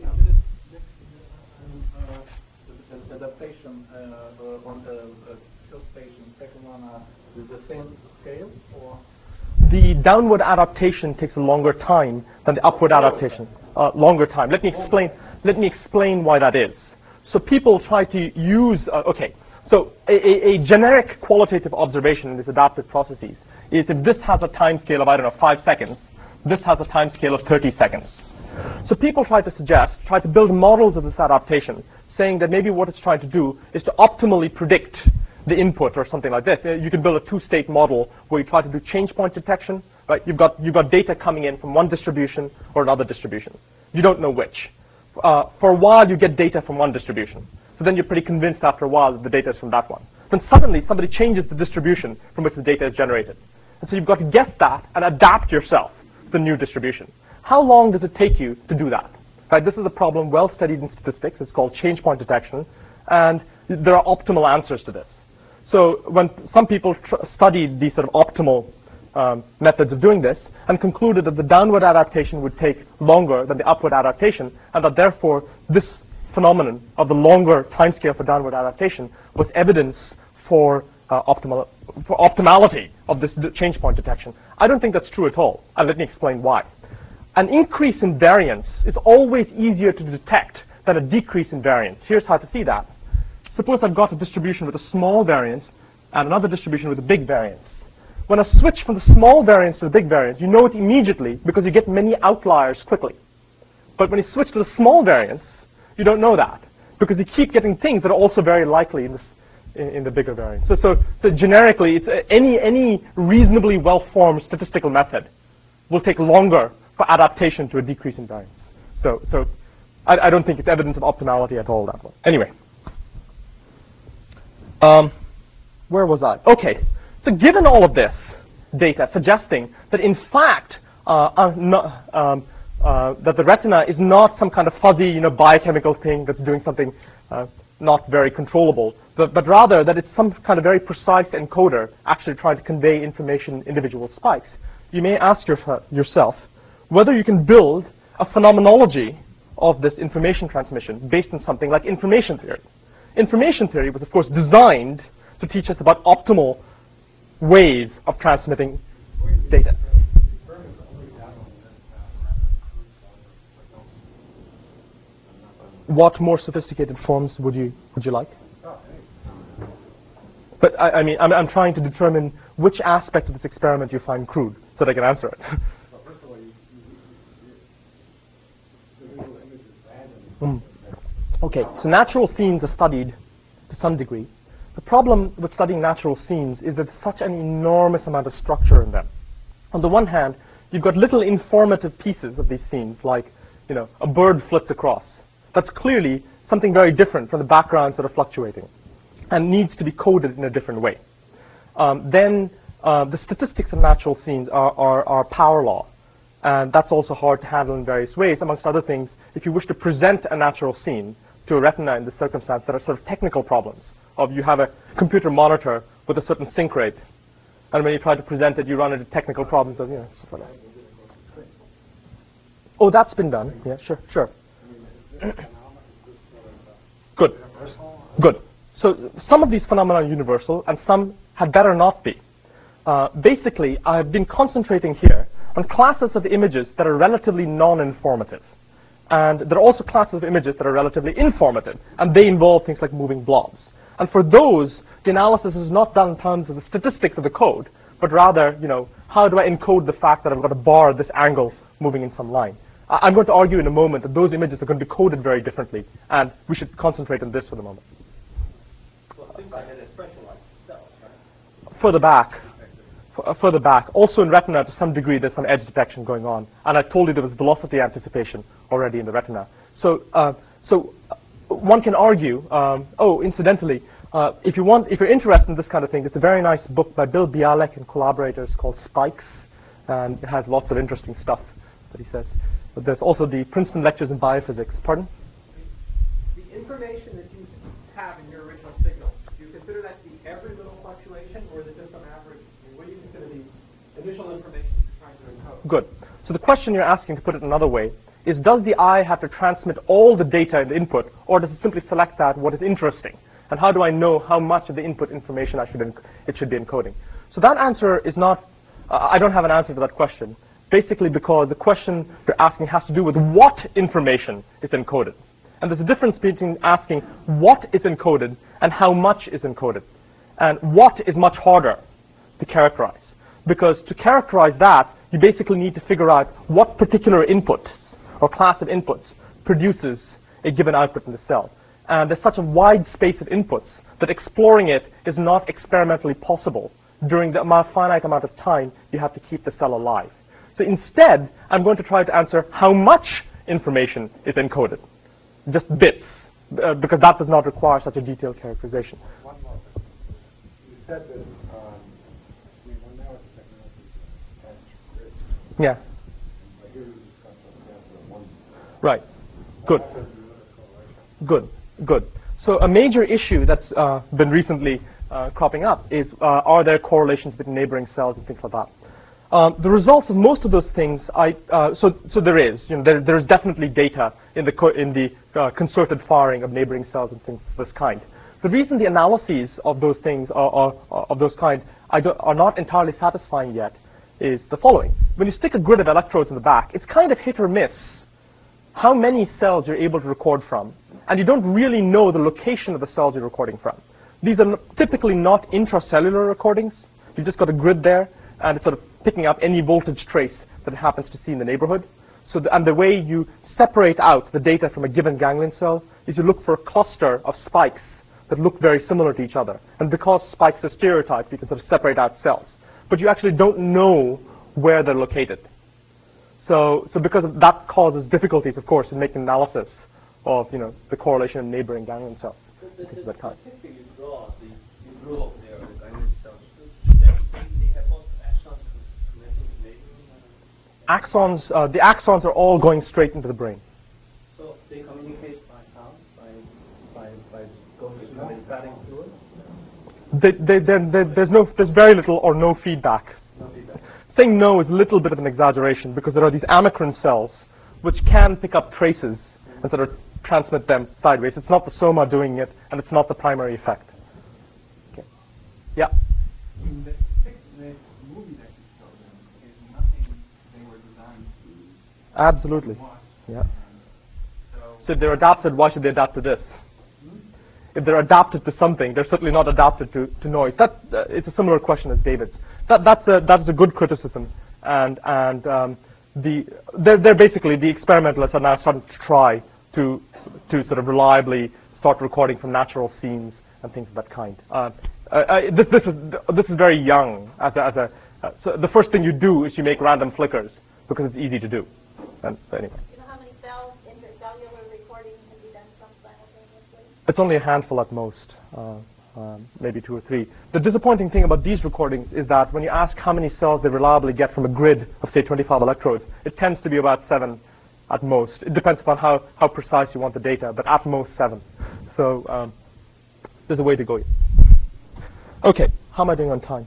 [SPEAKER 2] Adaptation on the first stage and second one is the same scale, or?
[SPEAKER 1] The downward adaptation takes a longer time than the upward adaptation. Longer time. Let me explain why that is. So people try to use. Okay. So a generic qualitative observation in these adaptive processes is if this has a time scale of, I don't know, 5 seconds, this has a time scale of 30 seconds. So people try to build models of this adaptation, saying that maybe what it's trying to do is to optimally predict the input or something like this. You can build a 2-state model where you try to do change point detection. Right? You've got data coming in from one distribution or another distribution. You don't know which. For a while, you get data from one distribution. So then you're pretty convinced after a while that the data is from that one. Then suddenly, somebody changes the distribution from which the data is generated. And so you've got to guess that and adapt yourself to the new distribution. How long does it take you to do that? Right? This is a problem well studied in statistics. It's called change point detection. And there are optimal answers to this. So when some people studied these sort of optimal methods of doing this and concluded that the downward adaptation would take longer than the upward adaptation, and that therefore this phenomenon of the longer timescale for downward adaptation was evidence for optimality of this change point detection. I don't think that's true at all, and let me explain why. An increase in variance is always easier to detect than a decrease in variance. Here's how to see that. Suppose I've got a distribution with a small variance and another distribution with a big variance. When I switch from the small variance to the big variance, you know it immediately because you get many outliers quickly. But when you switch to the small variance, you don't know that because you keep getting things that are also very likely in the bigger variance. So generically, it's any reasonably well-formed statistical method will take longer for adaptation to a decrease in variance. So I don't think it's evidence of optimality at all, that one. Anyway. Where was I? Okay. So given all of this data suggesting that in fact that the retina is not some kind of fuzzy, biochemical thing that's doing something not very controllable, but rather that it's some kind of very precise encoder actually trying to convey information in individual spikes, you may ask yourself whether you can build a phenomenology of this information transmission based on something like information theory. Information theory was, of course, designed to teach us about optimal ways of transmitting data. What more sophisticated forms would you like? But I mean, I'm trying to determine which aspect of this experiment you find crude so that I can answer it.
[SPEAKER 3] First of all, the visual image is random.
[SPEAKER 1] Okay, so natural scenes are studied to some degree. The problem with studying natural scenes is that there's such an enormous amount of structure in them. On the one hand, you've got little informative pieces of these scenes, like a bird flits across. That's clearly something very different from the backgrounds that are fluctuating and needs to be coded in a different way. Then the statistics of natural scenes are power law, and that's also hard to handle in various ways. Amongst other things, if you wish to present a natural scene to a retina in this circumstance, there are sort of technical problems of you have a computer monitor with a certain sync rate, and when you try to present it, you run into technical problems of, stuff like that. Oh, that's been done. Yeah, sure. Good. So some of these phenomena are universal, and some had better not be. Basically, I've been concentrating here on classes of images that are relatively non-informative. And there are also classes of images that are relatively informative, and they involve things like moving blobs. And for those, the analysis is not done in terms of the statistics of the code, but rather, how do I encode the fact that I've got a bar at this angle moving in some line? I'm going to argue in a moment that those images are going to be coded very differently, and we should concentrate on this for the moment.
[SPEAKER 4] Well, it seems like an expression like itself, right?
[SPEAKER 1] Further back. Also in retina, to some degree, there's some edge detection going on. And I told you there was velocity anticipation already in the retina. So one can argue, incidentally, if you're interested in this kind of thing, there's a very nice book by Bill Bialek and collaborators called Spikes, and it has lots of interesting stuff that he says. But there's also the Princeton Lectures in Biophysics. Pardon?
[SPEAKER 6] The information that you have in your original signal, do you consider that to be every little fluctuation, or is it just some average? I mean, what do you consider the initial information you're trying to encode?
[SPEAKER 1] Good. So the question you're asking, to put it another way, is does the eye have to transmit all the data in the input, or does it simply select out what is interesting? And how do I know how much of the input information it should be encoding? So that answer is not, I don't have an answer to that question, basically because the question you're asking has to do with what information is encoded. And there's a difference between asking what is encoded and how much is encoded. And what is much harder to characterize. Because to characterize that, you basically need to figure out what particular input or class of inputs produces a given output in the cell. And there's such a wide space of inputs that exploring it is not experimentally possible during the finite amount of time you have to keep the cell alive. So instead, I'm going to try to answer how much information is encoded. Just bits, because that does not require such a detailed characterization.
[SPEAKER 3] One more thing. You said that we're now at the technology edge grid.
[SPEAKER 1] Yeah.
[SPEAKER 3] But here we discussed the example of one.
[SPEAKER 1] Right. Good. So a major issue that's been recently cropping up is are there correlations between neighboring cells and things like that. The results of most of those things, so there is, there's definitely data in the concerted firing of neighboring cells and things of this kind. The reason the analyses of those things of those kind are not entirely satisfying yet is the following. When you stick a grid of electrodes in the back, it's kind of hit or miss how many cells you're able to record from, and you don't really know the location of the cells you're recording from. These are typically not intracellular recordings. You've just got a grid there, and it's sort of picking up any voltage trace that it happens to see in the neighborhood. So, and the way you separate out the data from a given ganglion cell is you look for a cluster of spikes that look very similar to each other. And because spikes are stereotyped, you can sort of separate out cells. But you actually don't know where they're located. So because of that causes difficulties, of course, in making analysis of the correlation of neighboring ganglion cells.
[SPEAKER 4] The picture you draw up there, the ganglion cells, they have both axons connecting to neighboring.
[SPEAKER 1] Axons, the axons are all going straight into the brain.
[SPEAKER 4] So they communicate by sound, by going through and batting through it? There's very little or no feedback. No feedback.
[SPEAKER 1] Saying no is a little bit of an exaggeration because there are these amacrine cells which can pick up traces and sort of transmit them sideways. It's not the soma doing it, and it's not the primary effect. Okay. Yeah?
[SPEAKER 7] In the movie that you showed them, is nothing they were designed to
[SPEAKER 1] Absolutely.
[SPEAKER 7] watch.
[SPEAKER 1] Yeah.
[SPEAKER 7] So
[SPEAKER 1] if they're adapted, why should they adapt to this? If they're adapted to something, they're certainly not adapted to noise. It's a similar question as David's. That's a good criticism, and they're basically, the experimentalists are now starting to try to sort of reliably start recording from natural scenes and things of that kind. This is very young. So the first thing you do is you make random flickers because it's easy to do. And anyway.
[SPEAKER 8] Do you know how many cells intercellular recording can be done simultaneously?
[SPEAKER 1] It's only a handful at most, maybe 2 or 3. The disappointing thing about these recordings is that when you ask how many cells they reliably get from a grid of, say, 25 electrodes, it tends to be about 7 at most. It depends upon how precise you want the data, but at most 7. So there's a way to go yet. Okay, how am I doing on time?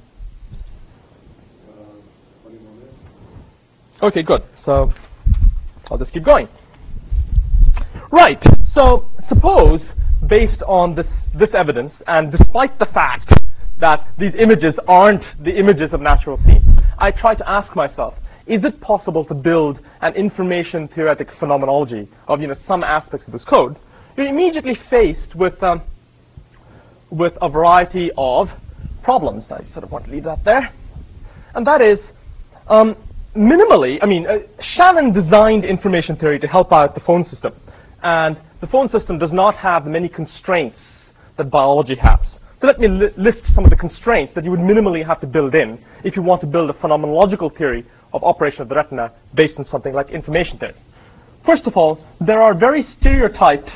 [SPEAKER 3] 20 more minutes.
[SPEAKER 1] Okay, good. So I'll just keep going. Right. So suppose, based on this evidence, and despite the fact that these images aren't the images of natural scenes, I try to ask myself, is it possible to build an information theoretic phenomenology of some aspects of this code? You're immediately faced with a variety of problems. I sort of want to leave that there. And that is, minimally, Shannon designed information theory to help out the phone system. And the phone system does not have the many constraints that biology has. So let me list some of the constraints that you would minimally have to build in if you want to build a phenomenological theory of operation of the retina based on something like information theory. First of all, there are very stereotyped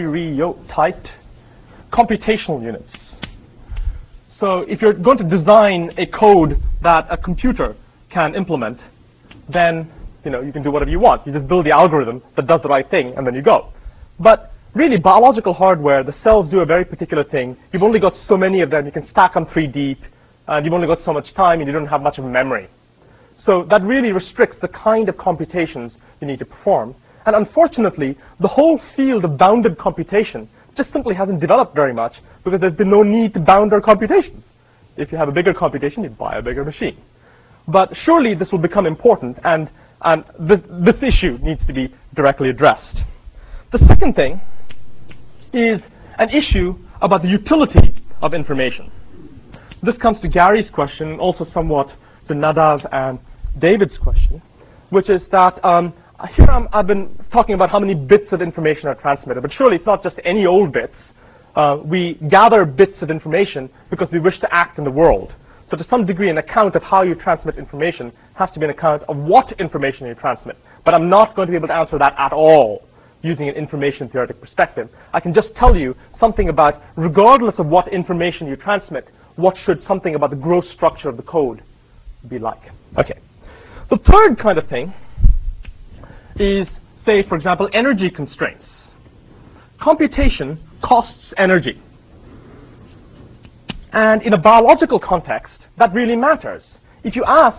[SPEAKER 1] computational units. So if you're going to design a code that a computer can implement, then you can do whatever you want. You just build the algorithm that does the right thing, and then you go. But really, biological hardware, the cells do a very particular thing. You've only got so many of them. You can stack them 3 deep. You've only got so much time, and you don't have much of a memory. So that really restricts the kind of computations you need to perform. And unfortunately, the whole field of bounded computation just simply hasn't developed very much because there's been no need to bound our computations. If you have a bigger computation, you buy a bigger machine. But surely this will become important, and this issue needs to be directly addressed. The second thing is an issue about the utility of information. This comes to Gary's question, and also somewhat to Nadav and David's question, which is that I've been talking about how many bits of information are transmitted, but surely it's not just any old bits. We gather bits of information because we wish to act in the world. So to some degree, an account of how you transmit information has to be an account of what information you transmit. But I'm not going to be able to answer that at all using an information theoretic perspective. I can just tell you something about, regardless of what information you transmit, what should something about the gross structure of the code be like. Okay. The third kind of thing is, say, for example, energy constraints. Computation costs energy. And in a biological context, that really matters. If you ask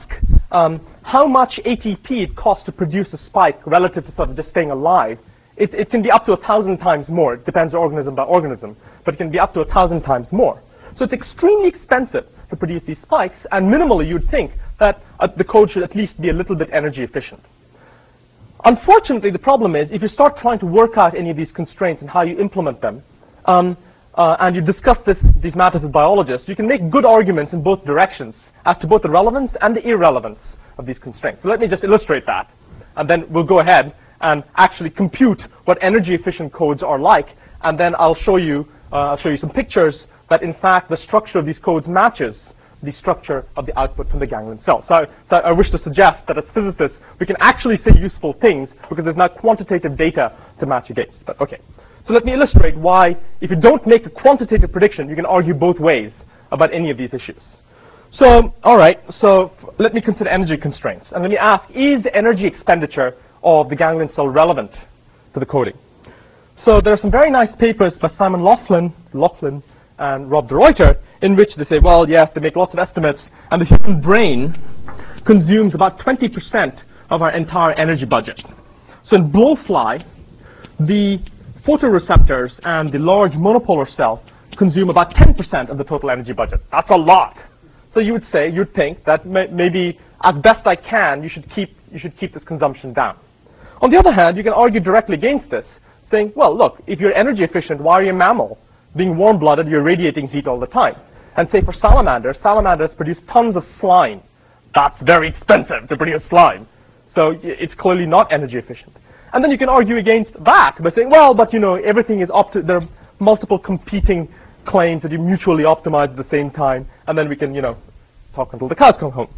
[SPEAKER 1] how much ATP it costs to produce a spike relative to sort of just staying alive, it can be up to 1,000 times more. It depends organism by organism, but it can be up to 1,000 times more. So it's extremely expensive to produce these spikes, and minimally you'd think that the code should at least be a little bit energy efficient. Unfortunately, the problem is if you start trying to work out any of these constraints and how you implement them, and you discuss these matters with biologists, you can make good arguments in both directions as to both the relevance and the irrelevance of these constraints. So let me just illustrate that, and then we'll go ahead and actually compute what energy efficient codes are like, and then I'll show you some pictures that in fact the structure of these codes matches the structure of the output from the ganglion cell. So I wish to suggest that as physicists we can actually say useful things because there's now quantitative data to match against. But okay, so let me illustrate why if you don't make a quantitative prediction you can argue both ways about any of these issues. So all right, so let me consider energy constraints, and let me ask, is the energy expenditure of the ganglion cell relevant to the coding? So there are some very nice papers by Simon Laughlin and Rob de Ruyter in which they say, well, yes, they make lots of estimates, and the human brain consumes about 20% of our entire energy budget. So in blowfly, the photoreceptors and the large monopolar cell consume about 10% of the total energy budget. That's a lot. So you would say, you'd think that maybe as best I can, you should keep this consumption down. On the other hand, you can argue directly against this, saying, well, look, if you're energy efficient, why are you a mammal? Being warm-blooded, you're radiating heat all the time. And say for salamanders produce tons of slime. That's very expensive to produce slime. So it's clearly not energy efficient. And then you can argue against that by saying, well, but you know, everything is there are multiple competing claims that you mutually optimize at the same time, and then we can, you know, talk until the cows come home.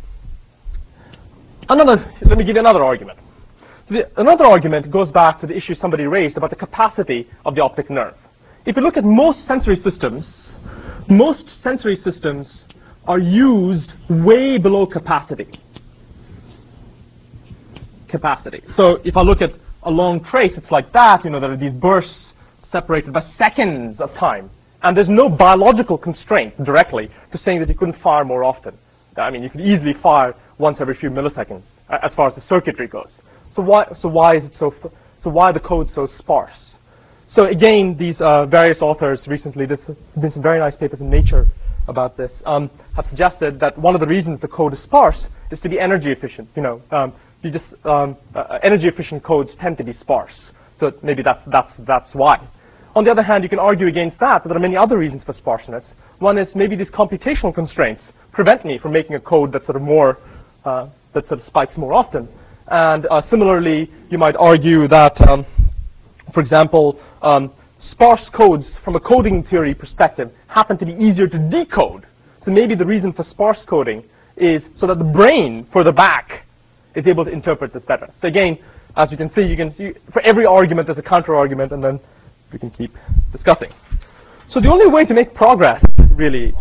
[SPEAKER 1] Let me give you another argument. Another argument goes back to the issue somebody raised about the capacity of the optic nerve. If you look at most sensory systems are used way below capacity. So if I look at a long trace, it's like that, you know, there are these bursts separated by seconds of time. And there's no biological constraint directly to saying that you couldn't fire more often. I mean, you could easily fire once every few milliseconds as far as the circuitry goes. So why are the codes so sparse? So again, these various authors recently, there's been some very nice papers in Nature about this, have suggested that one of the reasons the code is sparse is to be energy efficient. You know, energy efficient codes tend to be sparse. So maybe that's why. On the other hand, you can argue against that, but there are many other reasons for sparseness. One is maybe these computational constraints prevent me from making a code that's sort of more, that sort of spikes more often. And similarly, you might argue that, for example, sparse codes from a coding theory perspective happen to be easier to decode. So maybe the reason for sparse coding is so that the brain further back is able to interpret this better. So again, as you can see, for every argument there's a counter argument, and then we can keep discussing. So the only way to make progress, really,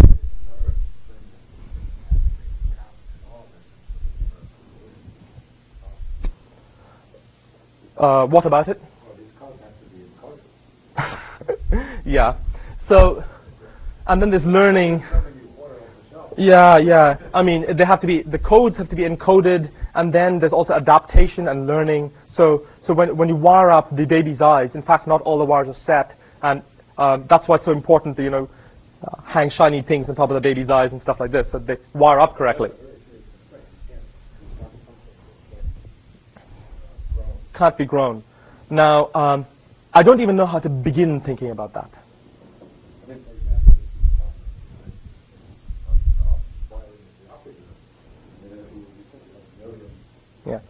[SPEAKER 1] what about it? Yeah. So, and then there's learning. Yeah. I mean, the codes have to be encoded, and then there's also adaptation and learning. So when you wire up the baby's eyes, in fact, not all the wires are set, and that's why it's so important to, you know, hang shiny things on top of the baby's eyes and stuff like this, so they wire up correctly. Can't be grown. Now, I don't even know how to begin thinking about that. Yeah.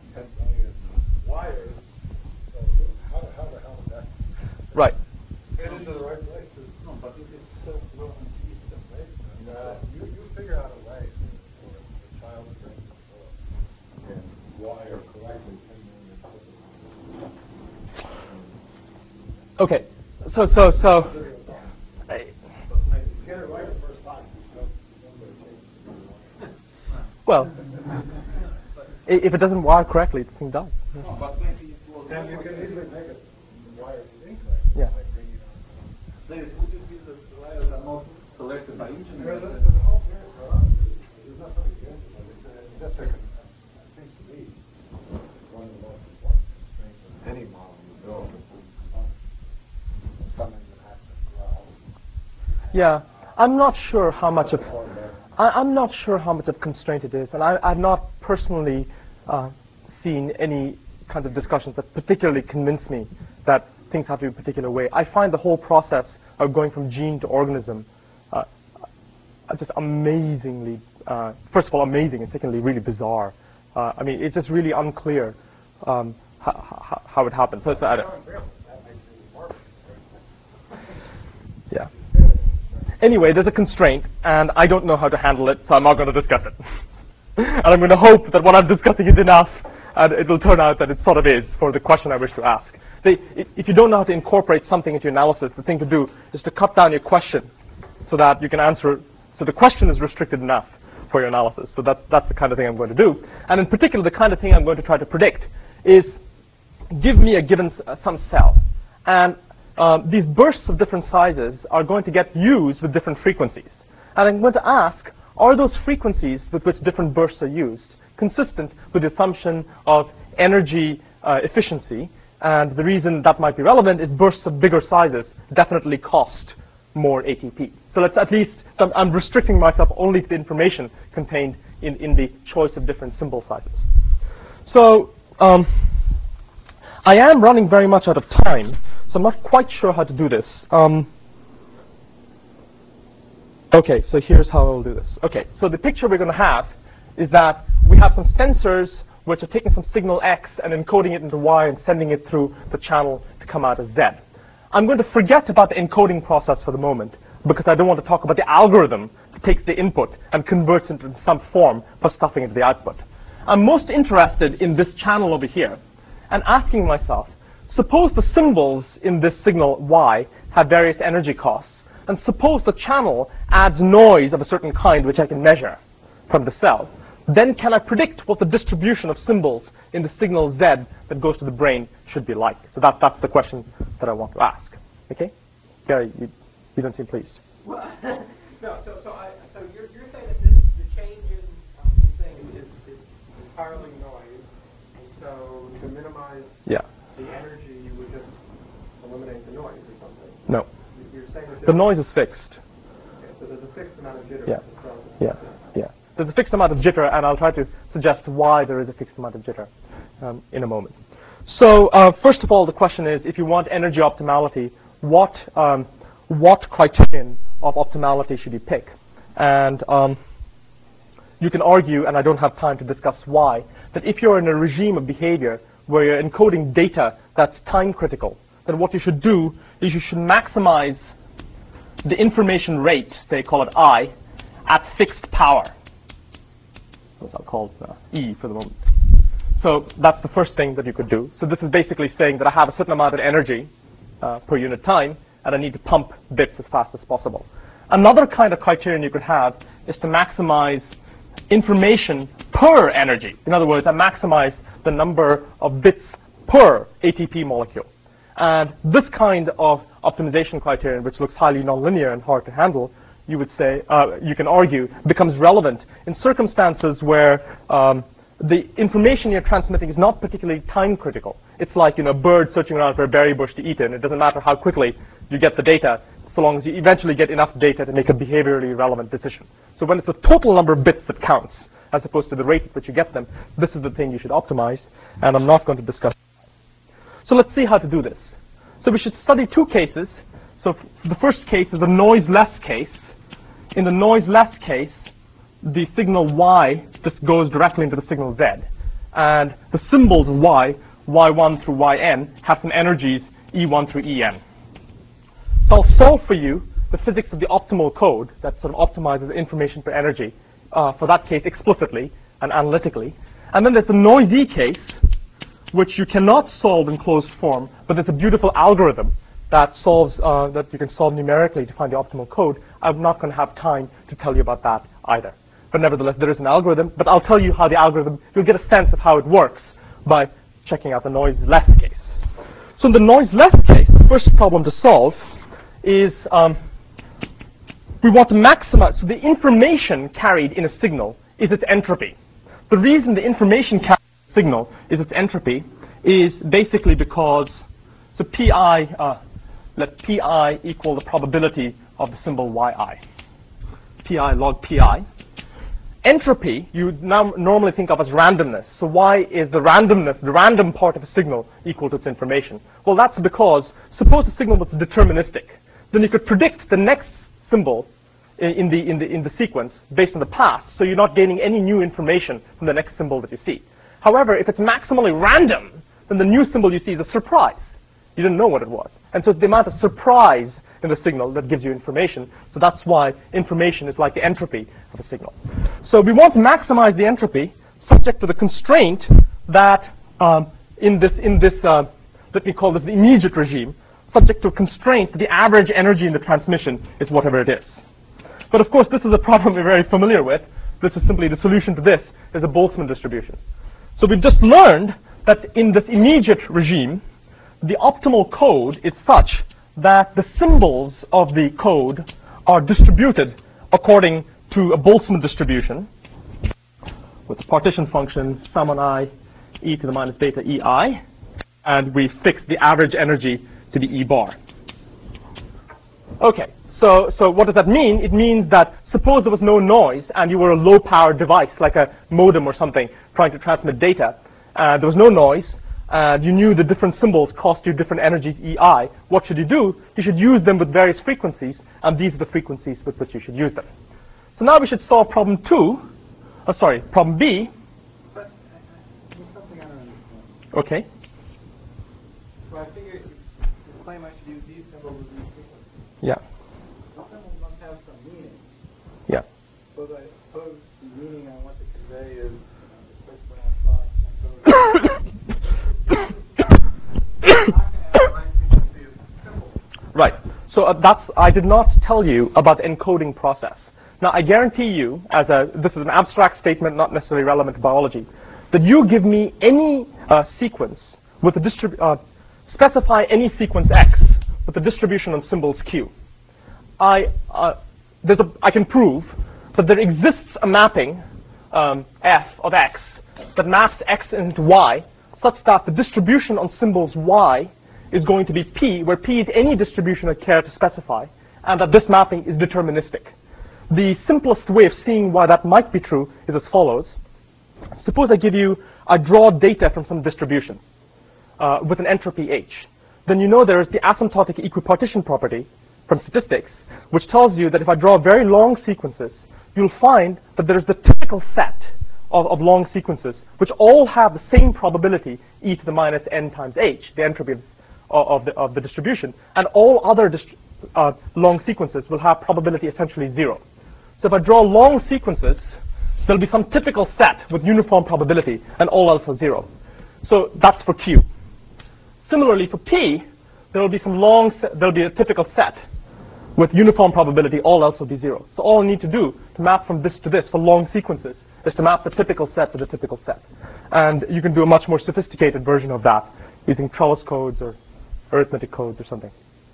[SPEAKER 1] Right.
[SPEAKER 3] Get into the right place.
[SPEAKER 2] No, but it is self-learning system, right?
[SPEAKER 3] You figure out a way for the child's brain to develop and wire correctly 10 million.
[SPEAKER 1] Okay. So.
[SPEAKER 3] Get it right the first time.
[SPEAKER 1] Well, if it doesn't wire correctly, the thing dies.
[SPEAKER 2] No, but maybe it was.
[SPEAKER 3] And you can easily make it wire incorrect.
[SPEAKER 1] Yeah.
[SPEAKER 2] David, would you give the wires are not selected by engineers?
[SPEAKER 3] there's nothing against it, but it's just I think to me, one of the most important constraints of any model you build is something that has to grow.
[SPEAKER 1] Yeah, I'm not sure how much of I'm not sure how much of constraint it is, and I've not personally seen any kinds of discussions that particularly convince me that things have to be a particular way. I find the whole process of going from gene to organism just amazingly, first of all, amazing, and secondly, really bizarre. I mean, it's just really unclear how it happens. So yeah. Anyway, there's a constraint, and I don't know how to handle it, so I'm not going to discuss it. And I'm going to hope that what I'm discussing is enough, and it will turn out that it sort of is for the question I wish to ask. If you don't know how to incorporate something into your analysis, the thing to do is to cut down your question so that you can answer, so the question is restricted enough for your analysis. So that's the kind of thing I'm going to do. And in particular, the kind of thing I'm going to try to predict is give me a given some cell. And these bursts of different sizes are going to get used with different frequencies. And I'm going to ask, are those frequencies with which different bursts are used consistent with the assumption of energy efficiency? And the reason that might be relevant is bursts of bigger sizes definitely cost more ATP. So let's at least, I'm restricting myself only to the information contained in the choice of different symbol sizes. So I am running very much out of time, so I'm not quite sure how to do this. Okay, so here's how I'll do this. Okay, so the picture we're going to have is that we have some sensors which are taking some signal X and encoding it into Y and sending it through the channel to come out as Z. I'm going to forget about the encoding process for the moment because I don't want to talk about the algorithm that takes the input and converts it into some form for stuffing into the output. I'm most interested in this channel over here and asking myself, suppose the symbols in this signal Y have various energy costs, and suppose the channel adds noise of a certain kind which I can measure from the cell. Then can I predict what the distribution of symbols in the signal Z that goes to the brain should be like? So that's the question that I want to ask. Okay? Gary, you don't seem pleased.
[SPEAKER 6] Well, no, so you're saying that the change in these things is entirely noise, and so to minimize the energy, you would just eliminate the noise or something?
[SPEAKER 1] No.
[SPEAKER 6] You're saying that
[SPEAKER 1] the noise is fixed.
[SPEAKER 6] Okay, so there's a fixed amount of jitter.
[SPEAKER 1] Yeah. There's a fixed amount of jitter, and I'll try to suggest why there is a fixed amount of jitter in a moment. So first of all, the question is, if you want energy optimality, what criterion of optimality should you pick? And you can argue, and I don't have time to discuss why, that if you're in a regime of behavior where you're encoding data that's time critical, then what you should do is you should maximize the information rate, they call it I, at fixed power. I'll call it E for the moment. So that's the first thing that you could do. So this is basically saying that I have a certain amount of energy per unit time, and I need to pump bits as fast as possible. Another kind of criterion you could have is to maximize information per energy. In other words, I maximize the number of bits per ATP molecule. And this kind of optimization criterion, which looks highly nonlinear and hard to handle, you would say, you can argue, becomes relevant in circumstances where the information you're transmitting is not particularly time critical. It's like a bird searching around for a berry bush to eat in. It doesn't matter how quickly you get the data, so long as you eventually get enough data to make a behaviorally relevant decision. So when it's the total number of bits that counts, as opposed to the rate at which you get them, this is the thing you should optimize, and I'm not going to discuss. So let's see how to do this. So we should study two cases. So the first case is the noiseless case. In the noiseless case, the signal Y just goes directly into the signal Z. And the symbols Y, Y1 through Yn, have some energies E1 through En. So I'll solve for you the physics of the optimal code that sort of optimizes information per energy for that case explicitly and analytically. And then there's the noisy case, which you cannot solve in closed form, but there's a beautiful algorithm that solves that you can solve numerically to find the optimal code. I'm not going to have time to tell you about that either. But nevertheless, there is an algorithm. But I'll tell you how the algorithm, you'll get a sense of how it works by checking out the noiseless case. So in the noiseless case, the first problem to solve is we want to maximize, so the information carried in a signal is its entropy. The reason the information carried in a signal is its entropy is basically because, so pi, let pi equal the probability of the symbol yi. Pi log pi. Entropy, you now normally think of as randomness. So why is the randomness, the random part of a signal, equal to its information? Well, that's because, suppose the signal was deterministic. Then you could predict the next symbol in the sequence based on the past, so you're not gaining any new information from the next symbol that you see. However, if it's maximally random, then the new symbol you see is a surprise. You didn't know what it was. And so it's the amount of surprise in the signal that gives you information. So that's why information is like the entropy of a signal. So we want to maximize the entropy subject to the constraint that in this let me call this the immediate regime, subject to a constraint that the average energy in the transmission is whatever it is. But of course, this is a problem we're very familiar with. This is simply the solution to this is a Boltzmann distribution. So we've just learned that in this immediate regime, the optimal code is such that the symbols of the code are distributed according to a Boltzmann distribution with the partition function sum on I e to the minus beta ei, and we fix the average energy to be E bar. Okay, so what does that mean? It means that suppose there was no noise and you were a low-power device like a modem or something trying to transmit data. There was no noise. You knew the different symbols cost you different energies EI. What should you do? You should use them with various frequencies, and these are the frequencies with which you should use them. So now we should solve problem problem B.
[SPEAKER 6] But there's something I don't understand.
[SPEAKER 1] Okay.
[SPEAKER 6] So I figure you claim I should use these symbols with these frequencies.
[SPEAKER 1] Yeah.
[SPEAKER 6] The symbols must have some meaning.
[SPEAKER 1] Yeah.
[SPEAKER 6] So I suppose the meaning I want to convey is the quick brown fox
[SPEAKER 1] Right. So I did not tell you about the encoding process. Now I guarantee you, this is an abstract statement, not necessarily relevant to biology, that you give me any sequence with a specify any sequence X with a distribution on symbols Q. I can prove that there exists a mapping F of X that maps X into Y such that the distribution on symbols Y is going to be P, where P is any distribution I care to specify, and that this mapping is deterministic. The simplest way of seeing why that might be true is as follows. Suppose I draw data from some distribution with an entropy H. Then you know there is the asymptotic equipartition property from statistics, which tells you that if I draw very long sequences, you'll find that there is the typical set of long sequences, which all have the same probability e to the minus n times h, the entropy of the distribution, and all other long sequences will have probability essentially 0. So if I draw long sequences, there'll be some typical set with uniform probability, and all else are 0. So that's for Q. Similarly, for P, there'll be a typical set with uniform probability, all else will be 0. So all I need to do to map from this to this for long sequences is to map the typical set to the typical set. And you can do a much more sophisticated version of that using trellis codes or arithmetic codes or something.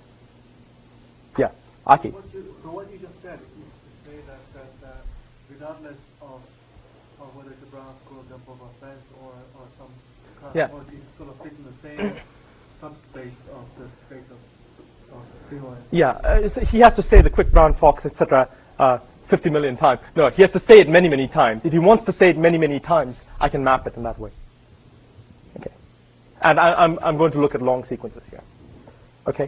[SPEAKER 1] Yeah, Aki.
[SPEAKER 7] So what you just said is to say that regardless of whether it's a Brown score jump over fence or some kind
[SPEAKER 1] Yeah.
[SPEAKER 7] or it's sort of fits in the same subspace of the space of freeway.
[SPEAKER 1] Yeah, he has to say the quick brown fox, etc. 50 million times. No, he has to say it many, many times. If he wants to say it many, many times, I can map it in that way. Okay. And I'm going to look at long sequences here. Okay.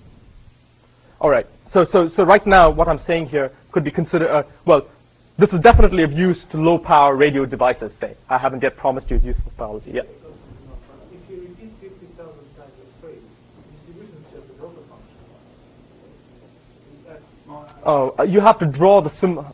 [SPEAKER 1] All right. So right now, what I'm saying here could be considered. Well, this is definitely of use to low-power radio devices. Say, I haven't yet promised you it's useful for biology. Yeah.
[SPEAKER 6] If you repeat 50,000 times the phrase, distribution is just a delta function.
[SPEAKER 1] Oh, you have to draw the symbol.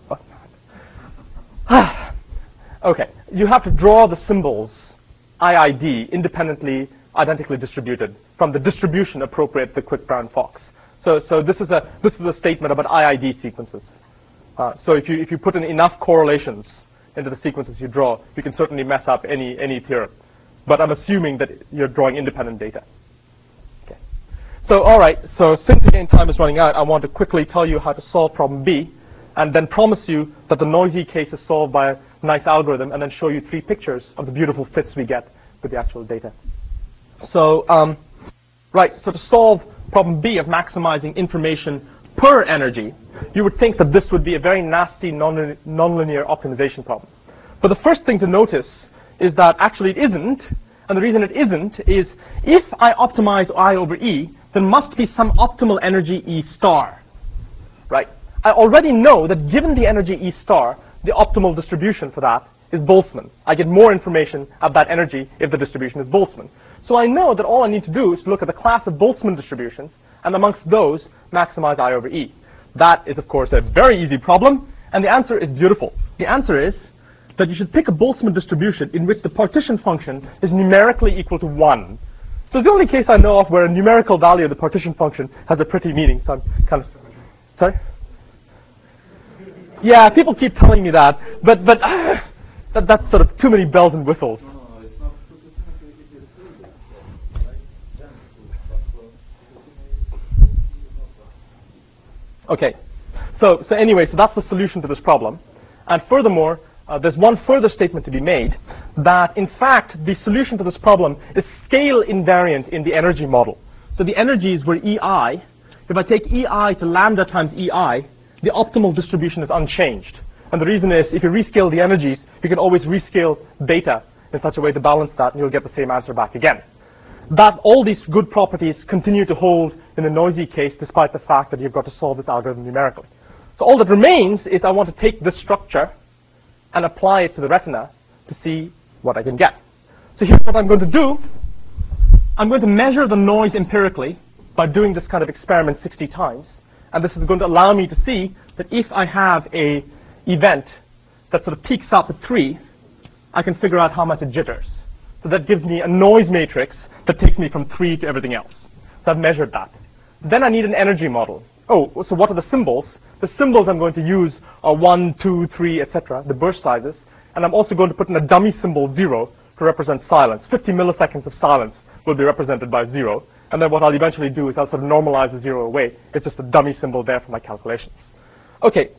[SPEAKER 1] Okay, you have to draw the symbols IID independently, identically distributed from the distribution appropriate to the quick brown fox. So this is a statement about IID sequences. So if you put in enough correlations into the sequences you draw, you can certainly mess up any theorem. But I'm assuming that you're drawing independent data. Okay. So all right, so since again time is running out, I want to quickly tell you how to solve problem B, and then promise you that the noisy case is solved by a nice algorithm, and then show you 3 pictures of the beautiful fits we get with the actual data. So right, so to solve problem B of maximizing information per energy, you would think that this would be a very nasty nonlinear optimization problem. But the first thing to notice is that actually it isn't, and the reason it isn't is if I optimize I over E, there must be some optimal energy E star, right? I already know that given the energy E star, the optimal distribution for that is Boltzmann. I get more information of that energy if the distribution is Boltzmann. So I know that all I need to do is to look at the class of Boltzmann distributions, and amongst those, maximize I over E. That is, of course, a very easy problem, and the answer is beautiful. The answer is that you should pick a Boltzmann distribution in which the partition function is numerically equal to 1. So it's the only case I know of where a numerical value of the partition function has a pretty meaning. So I'm kind of, sorry? Yeah, people keep telling me that, but that's sort of too many bells and whistles.
[SPEAKER 2] No, it's not too systematic. It is easier, right? Then
[SPEAKER 1] Okay, so anyway, so that's the solution to this problem. And furthermore, there's one further statement to be made, that in fact the solution to this problem is scale invariant in the energy model. So the energies were EI. If I take EI to lambda times EI, the optimal distribution is unchanged. And the reason is, if you rescale the energies, you can always rescale beta in such a way to balance that, and you'll get the same answer back again. That all these good properties continue to hold in a noisy case, despite the fact that you've got to solve this algorithm numerically. So all that remains is I want to take this structure and apply it to the retina to see what I can get. So here's what I'm going to do. I'm going to measure the noise empirically by doing this kind of experiment 60 times. And this is going to allow me to see that if I have a event that sort of peaks up at 3, I can figure out how much it jitters. So that gives me a noise matrix that takes me from 3 to everything else. So I've measured that. Then I need an energy model. Oh, so what are the symbols? The symbols I'm going to use are 1, 2, 3, etc., the burst sizes. And I'm also going to put in a dummy symbol 0 to represent silence. 50 milliseconds of silence will be represented by 0. And then what I'll eventually do is I'll sort of normalize the 0 away. It's just a dummy symbol there for my calculations. Okay,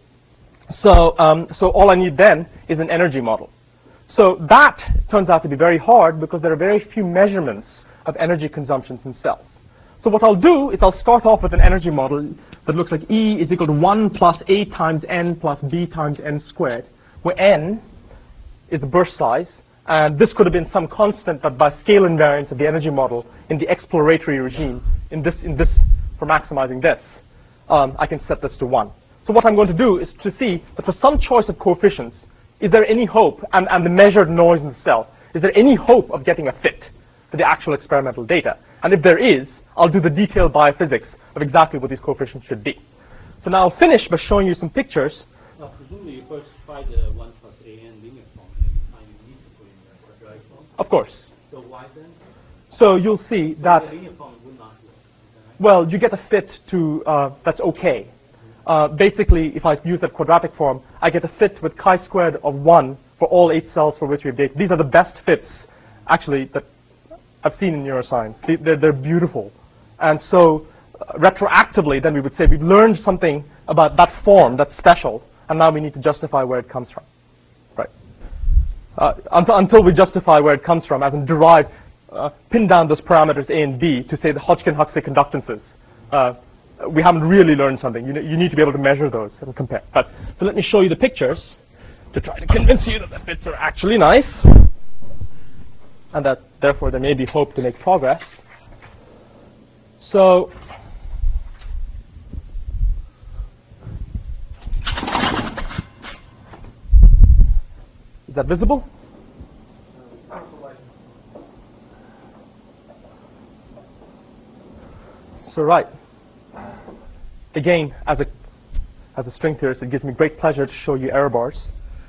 [SPEAKER 1] so all I need then is an energy model. So that turns out to be very hard because there are very few measurements of energy consumptions in cells. So what I'll do is I'll start off with an energy model that looks like E is equal to 1 plus A times N plus B times N squared, where N is the burst size. And this could have been some constant, but by scale invariance of the energy model in the exploratory regime, in this for maximizing this, I can set this to 1. So what I'm going to do is to see that for some choice of coefficients, is there any hope, and the measured noise in the cell, is there any hope of getting a fit to the actual experimental data? And if there is, I'll do the detailed biophysics of exactly what these coefficients should be. So now I'll finish by showing you some pictures.
[SPEAKER 9] Well, presumably you first try the 1 plus AN linear form, and every time you need to put in the quadratic form.
[SPEAKER 1] Of course.
[SPEAKER 9] So why then?
[SPEAKER 1] So you'll see that,
[SPEAKER 9] the linear form would not work. Right?
[SPEAKER 1] well, you get a fit to, that's okay. Basically, if I use that quadratic form, I get a fit with chi-squared of 1 for all 8 cells for which we've dated. These are the best fits, actually, that I've seen in neuroscience. They're beautiful. And so, retroactively, then we would say we've learned something about that form that's special, and now we need to justify where it comes from. Right? Until we justify where it comes from, as in derive, pin down those parameters A and B to say the Hodgkin-Huxley conductances. We haven't really learned something. You need to be able to measure those and compare. But so let me show you the pictures to try to convince you that the fits are actually nice, and that therefore there may be hope to make progress. So is that visible? So right. Again, as a string theorist, it gives me great pleasure to show you error bars.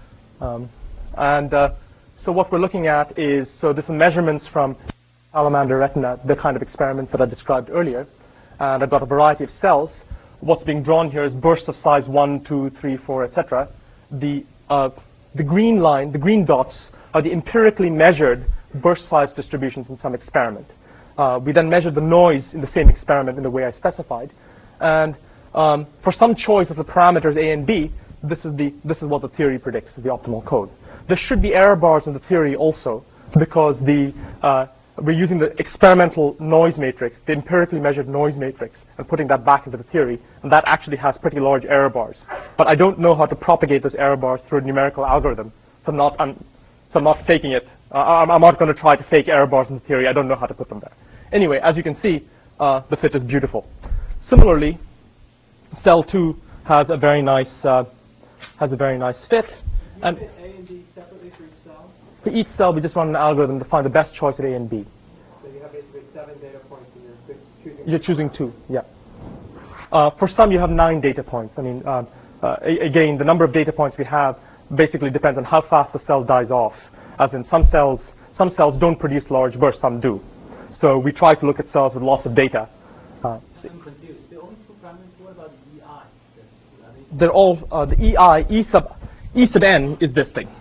[SPEAKER 1] So what we're looking at is, so this are measurements from salamander retina, the kind of experiments that I described earlier. And I've got a variety of cells. What's being drawn here is bursts of size 1, 2, 3, 4, etc. The green line, the green dots, are the empirically measured burst size distributions in some experiment. we then measured the noise in the same experiment in the way I specified. And for some choice of the parameters A and B, this is what the theory predicts as the optimal code. There should be error bars in the theory also, because we're using the experimental noise matrix, the empirically measured noise matrix, and putting that back into the theory, and that actually has pretty large error bars. But I don't know how to propagate those error bars through a numerical algorithm, so I'm not faking it. I'm not going to try to fake error bars in the theory. I don't know how to put them there. Anyway, as you can see, the fit is beautiful. Similarly, cell 2 has a very nice fit. And
[SPEAKER 6] A and B separately for each cell?
[SPEAKER 1] for each cell, we just run an algorithm to find the best choice at A and B.
[SPEAKER 6] So you have basically 7 data points and
[SPEAKER 1] You're choosing 2, yeah. For some, you have 9 data points. I mean, again, the number of data points we have basically depends on how fast the cell dies off. As in, some cells don't produce large bursts, some do. So we try to look at cells with lots of data.
[SPEAKER 9] I'm confused. The only two parameters, what about the EI?
[SPEAKER 1] They're all the EI, E sub n is this thing.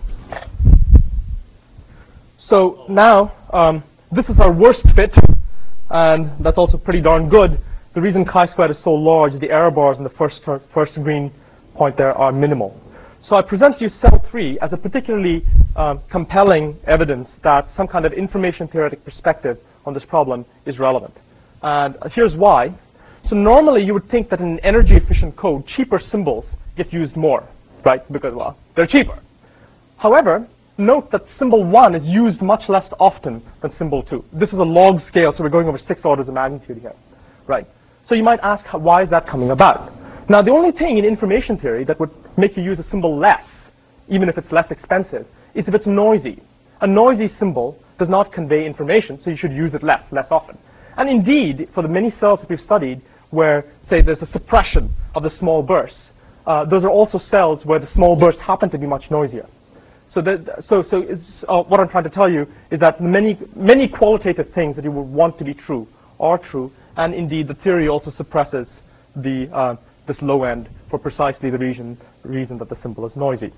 [SPEAKER 1] So now, this is our worst fit, and that's also pretty darn good. The reason chi-squared is so large is the error bars in the first green point there are minimal. So I present to you cell 3 as a particularly compelling evidence that some kind of information theoretic perspective on this problem is relevant. And here's why. So normally you would think that in an energy efficient code, cheaper symbols get used more, right? Because, well, they're cheaper. However, note that symbol 1 is used much less often than symbol 2. This is a log scale, so we're going over 6 orders of magnitude here, right? So you might ask, why is that coming about? Now, the only thing in information theory that would make you use a symbol less, even if it's less expensive, is if it's noisy. A noisy symbol does not convey information, so you should use it less often. And indeed, for the many cells that we've studied where, say, there's a suppression of the small bursts, those are also cells where the small bursts happen to be much noisier. So what I'm trying to tell you is that many qualitative things that you would want to be true are true, and indeed the theory also suppresses this low end for precisely the reason that the symbol is noisy.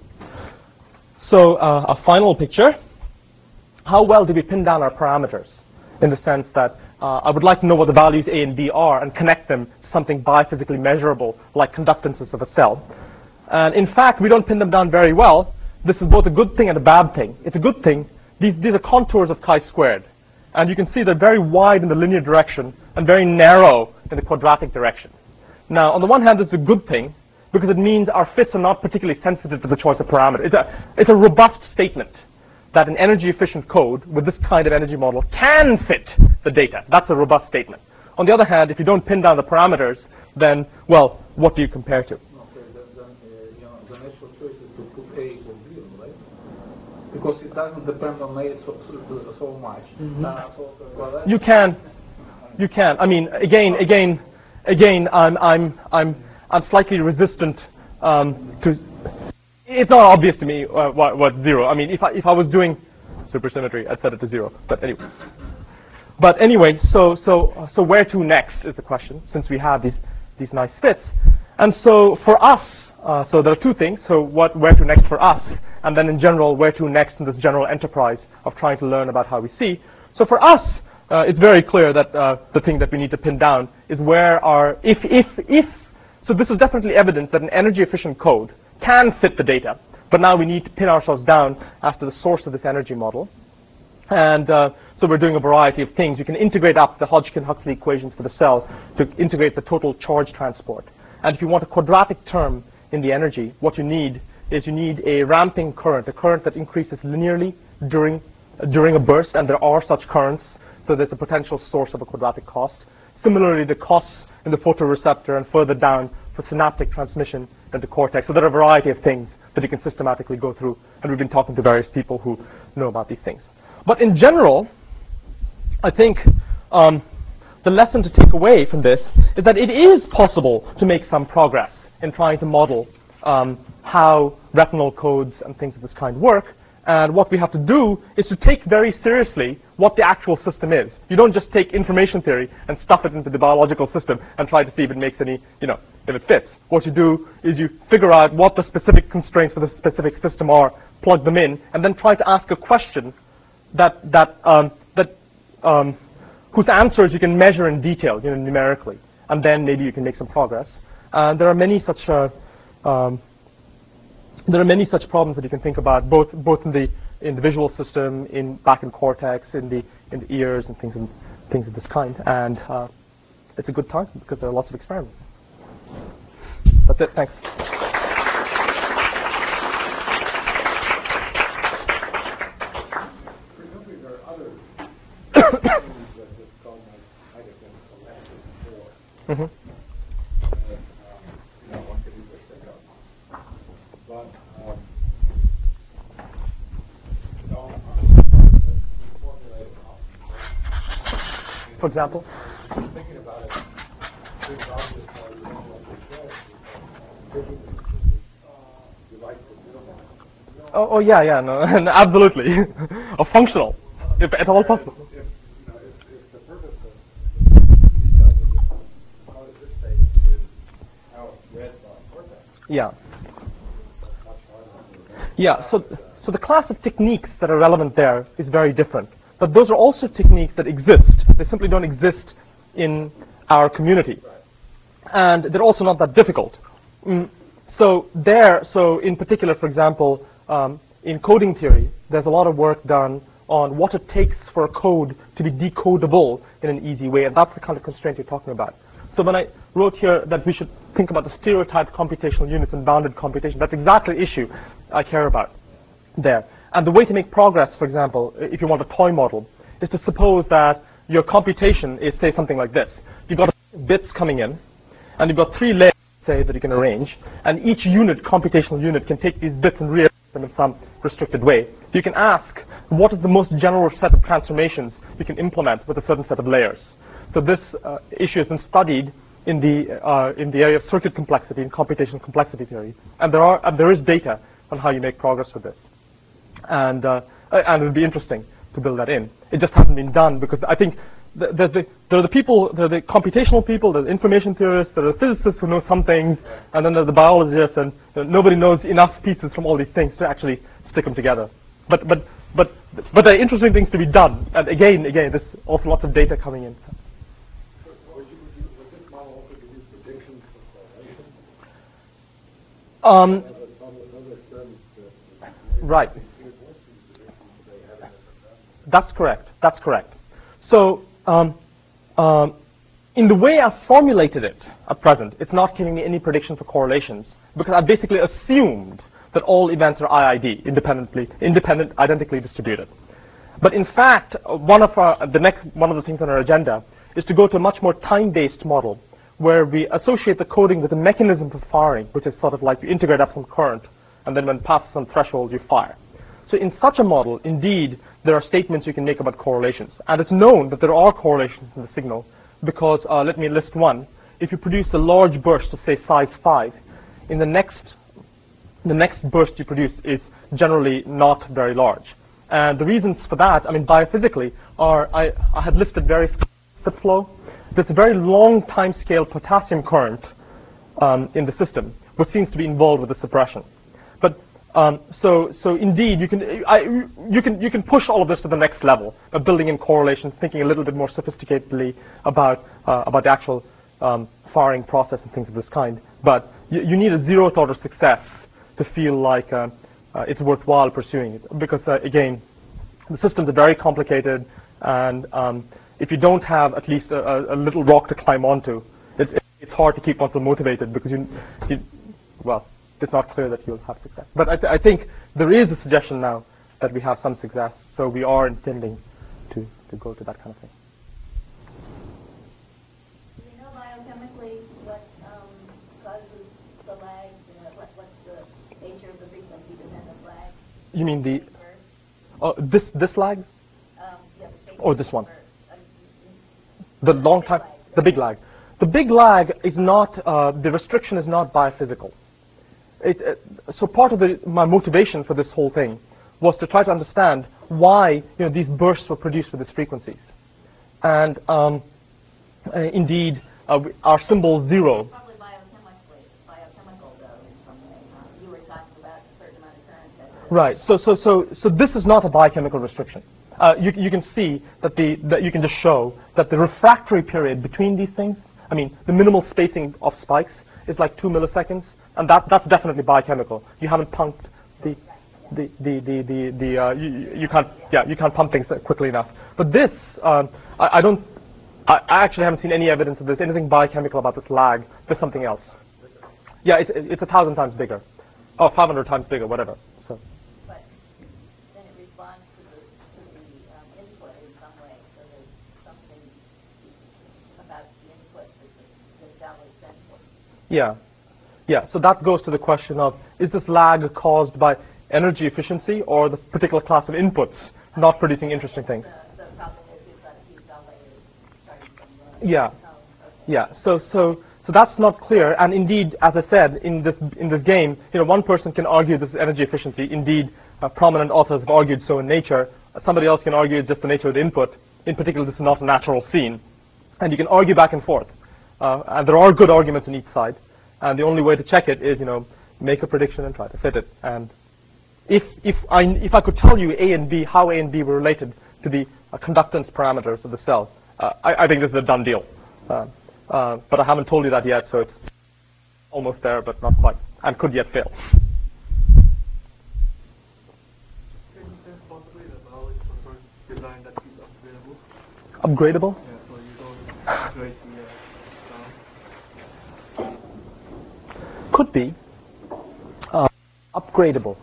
[SPEAKER 1] So a final picture. How well do we pin down our parameters? In the sense that I would like to know what the values A and B are and connect them to something biophysically measurable like conductances of a cell. And in fact, we don't pin them down very well. This is both a good thing and a bad thing. It's a good thing. These are contours of chi-squared. And you can see they're very wide in the linear direction and very narrow in the quadratic direction. Now, on the one hand, this is a good thing because it means our fits are not particularly sensitive to the choice of parameter. It's a robust statement that an energy efficient code with this kind of energy model can fit the data. That's a robust statement. On the other hand, if you don't pin down the parameters, then, well, what do you compare to?
[SPEAKER 2] Okay, then the natural choice is to put A equals 0, right? Because it doesn't depend on A so much.
[SPEAKER 1] Mm-hmm. You can. I mean, again, I'm slightly resistant to. It's not obvious to me what's 0. I mean, if I was doing supersymmetry, I'd set it to 0. But anyway, so where to next is the question, since we have these nice fits. And so for us, so there are two things. So where to next for us, and then in general, where to next in this general enterprise of trying to learn about how we see. So for us, it's very clear that the thing that we need to pin down is where our so this is definitely evidence that an energy efficient code can fit the data, but now we need to pin ourselves down as to the source of this energy model. And so we're doing a variety of things. You can integrate up the Hodgkin-Huxley equations for the cell to integrate the total charge transport. And if you want a quadratic term in the energy, what you need is a ramping current, a current that increases linearly during a burst, and there are such currents, so there's a potential source of a quadratic cost. Similarly, the costs in the photoreceptor and further down for synaptic transmission into cortex. So there are a variety of things that you can systematically go through, and we've been talking to various people who know about these things. But in general, I think the lesson to take away from this is that it is possible to make some progress in trying to model how retinal codes and things of this kind work. And what we have to do is to take very seriously what the actual system is. You don't just take information theory and stuff it into the biological system and try to see if it makes any, if it fits. What you do is you figure out what the specific constraints for the specific system are, plug them in, and then try to ask a question that whose answers you can measure in detail, numerically, and then maybe you can make some progress. And there are many such problems that you can think about, both in the visual system, back in cortex, in the ears, and things of this kind. And it's a good time because there are lots of experiments. That's it. Thanks.
[SPEAKER 3] Presumably there are other things that this code might have been selected for.
[SPEAKER 1] Mm-hmm.
[SPEAKER 3] One could either pick up. But
[SPEAKER 1] for example?
[SPEAKER 3] Thinking about it, it's obvious why you don't like to show it, because you like to minimize.
[SPEAKER 1] Oh yeah, no, absolutely. Or functional, if at all possible.
[SPEAKER 3] If the purpose of the details of this code at this stage is how it's read by cortex,
[SPEAKER 1] Yeah.
[SPEAKER 3] that's much harder.
[SPEAKER 1] Yeah, so the class of techniques that are relevant there is very different. But those are also techniques that exist. They simply don't exist in our community. And they're also not that difficult. So in particular, for example, in coding theory, there's a lot of work done on what it takes for a code to be decodable in an easy way. And that's the kind of constraint you're talking about. So when I wrote here that we should think about the stereotyped computational units and bounded computation, that's exactly the issue I care about there. And the way to make progress, for example, if you want a toy model, is to suppose that your computation is, say, something like this. You've got bits coming in, and you've got 3 layers, say, that you can arrange, and each unit, computational unit, can take these bits and rearrange them in some restricted way. You can ask, what is the most general set of transformations you can implement with a certain set of layers? So this issue has been studied in the area of circuit complexity and computational complexity theory, and there is data on how you make progress with this. And it would be interesting to build that in. It just hasn't been done because I think there are the computational people, there are the information theorists, there are the physicists who know some things, and then there are the biologists, and nobody knows enough pieces from all these things to actually stick them together. But there are interesting things to be done. And again, there's also lots of data coming in.
[SPEAKER 3] Would this model also give you predictions for correlation?
[SPEAKER 1] Right. That's correct. So in the way I've formulated it at present, it's not giving me any prediction for correlations because I basically assumed that all events are IID, independent, identically distributed. But in fact, one of the things on our agenda is to go to a much more time-based model where we associate the coding with a mechanism for firing, which is sort of like you integrate up some current, and then when it passes some threshold, you fire. So in such a model, indeed, there are statements you can make about correlations. And it's known that there are correlations in the signal because, let me list one. If you produce a large burst of, say, size 5, in the next burst you produce is generally not very large. And the reasons for that, I mean, biophysically, are I had listed various slip flow. There's a very long time scale potassium current in the system, which seems to be involved with the suppression. But so indeed, you can push all of this to the next level of building in correlations, thinking a little bit more sophisticatedly about the actual firing process and things of this kind. But you need a zeroth order success to feel like it's worthwhile pursuing it, because again, the systems are very complicated, and if you don't have at least a little rock to climb onto, it's hard to keep oneself motivated because well, it's not clear that you'll have success. But I think there is a suggestion now that we have some success, so we are intending to go to that kind of thing.
[SPEAKER 8] Do we know biochemically what causes the lag? What's the nature of the frequency-dependent lag?
[SPEAKER 1] You mean this lag?
[SPEAKER 8] Yeah,
[SPEAKER 1] or this one? The long time, the big lag. The big lag is not, the restriction is not biophysical. So part of my motivation for this whole thing was to try to understand why these bursts were produced with these frequencies. And indeed, our symbol 0.
[SPEAKER 8] Probably biochemical though, in some way. You were talking about a certain amount of current.
[SPEAKER 1] Right. So this is not a biochemical restriction. you can see that you can just show that the refractory period between these things, I mean, the minimal spacing of spikes is like 2 milliseconds, and that's definitely biochemical. You haven't pumped you can't pump things quickly enough. But this, I actually haven't seen any evidence of this, anything biochemical about this lag. There's something else. Yeah, it's 1,000 times bigger, or 500 times bigger, whatever. So.
[SPEAKER 8] But then it responds to the input in some way. So there's something about the input that cell is sensible.
[SPEAKER 1] Yeah. Yeah, so that goes to the question of, is this lag caused by energy efficiency or the particular class of inputs not producing interesting things?
[SPEAKER 8] The problem is you've got a few cell layers starting from the
[SPEAKER 1] Yeah, so that's not clear. And indeed, as I said, in this game, one person can argue this is energy efficiency. Indeed, prominent authors have argued so in Nature. Somebody else can argue it's just the nature of the input. In particular, this is not a natural scene. And you can argue back and forth. And there are good arguments on each side. And the only way to check it is, make a prediction and try to fit it. And if I could tell you A and B, how A and B were related to the conductance parameters of the cell, I think this is a done deal. But I haven't told you that yet, so it's almost there, but not quite, and could yet fail.
[SPEAKER 7] Is it possibly that now it's the first design that is upgradable?
[SPEAKER 1] Upgradable?
[SPEAKER 7] Yeah, so you don't upgrade the
[SPEAKER 1] Could be. Upgradable.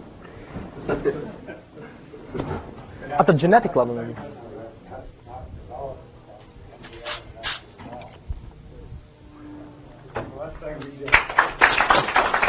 [SPEAKER 1] At the genetic level, maybe.
[SPEAKER 3] Last time we did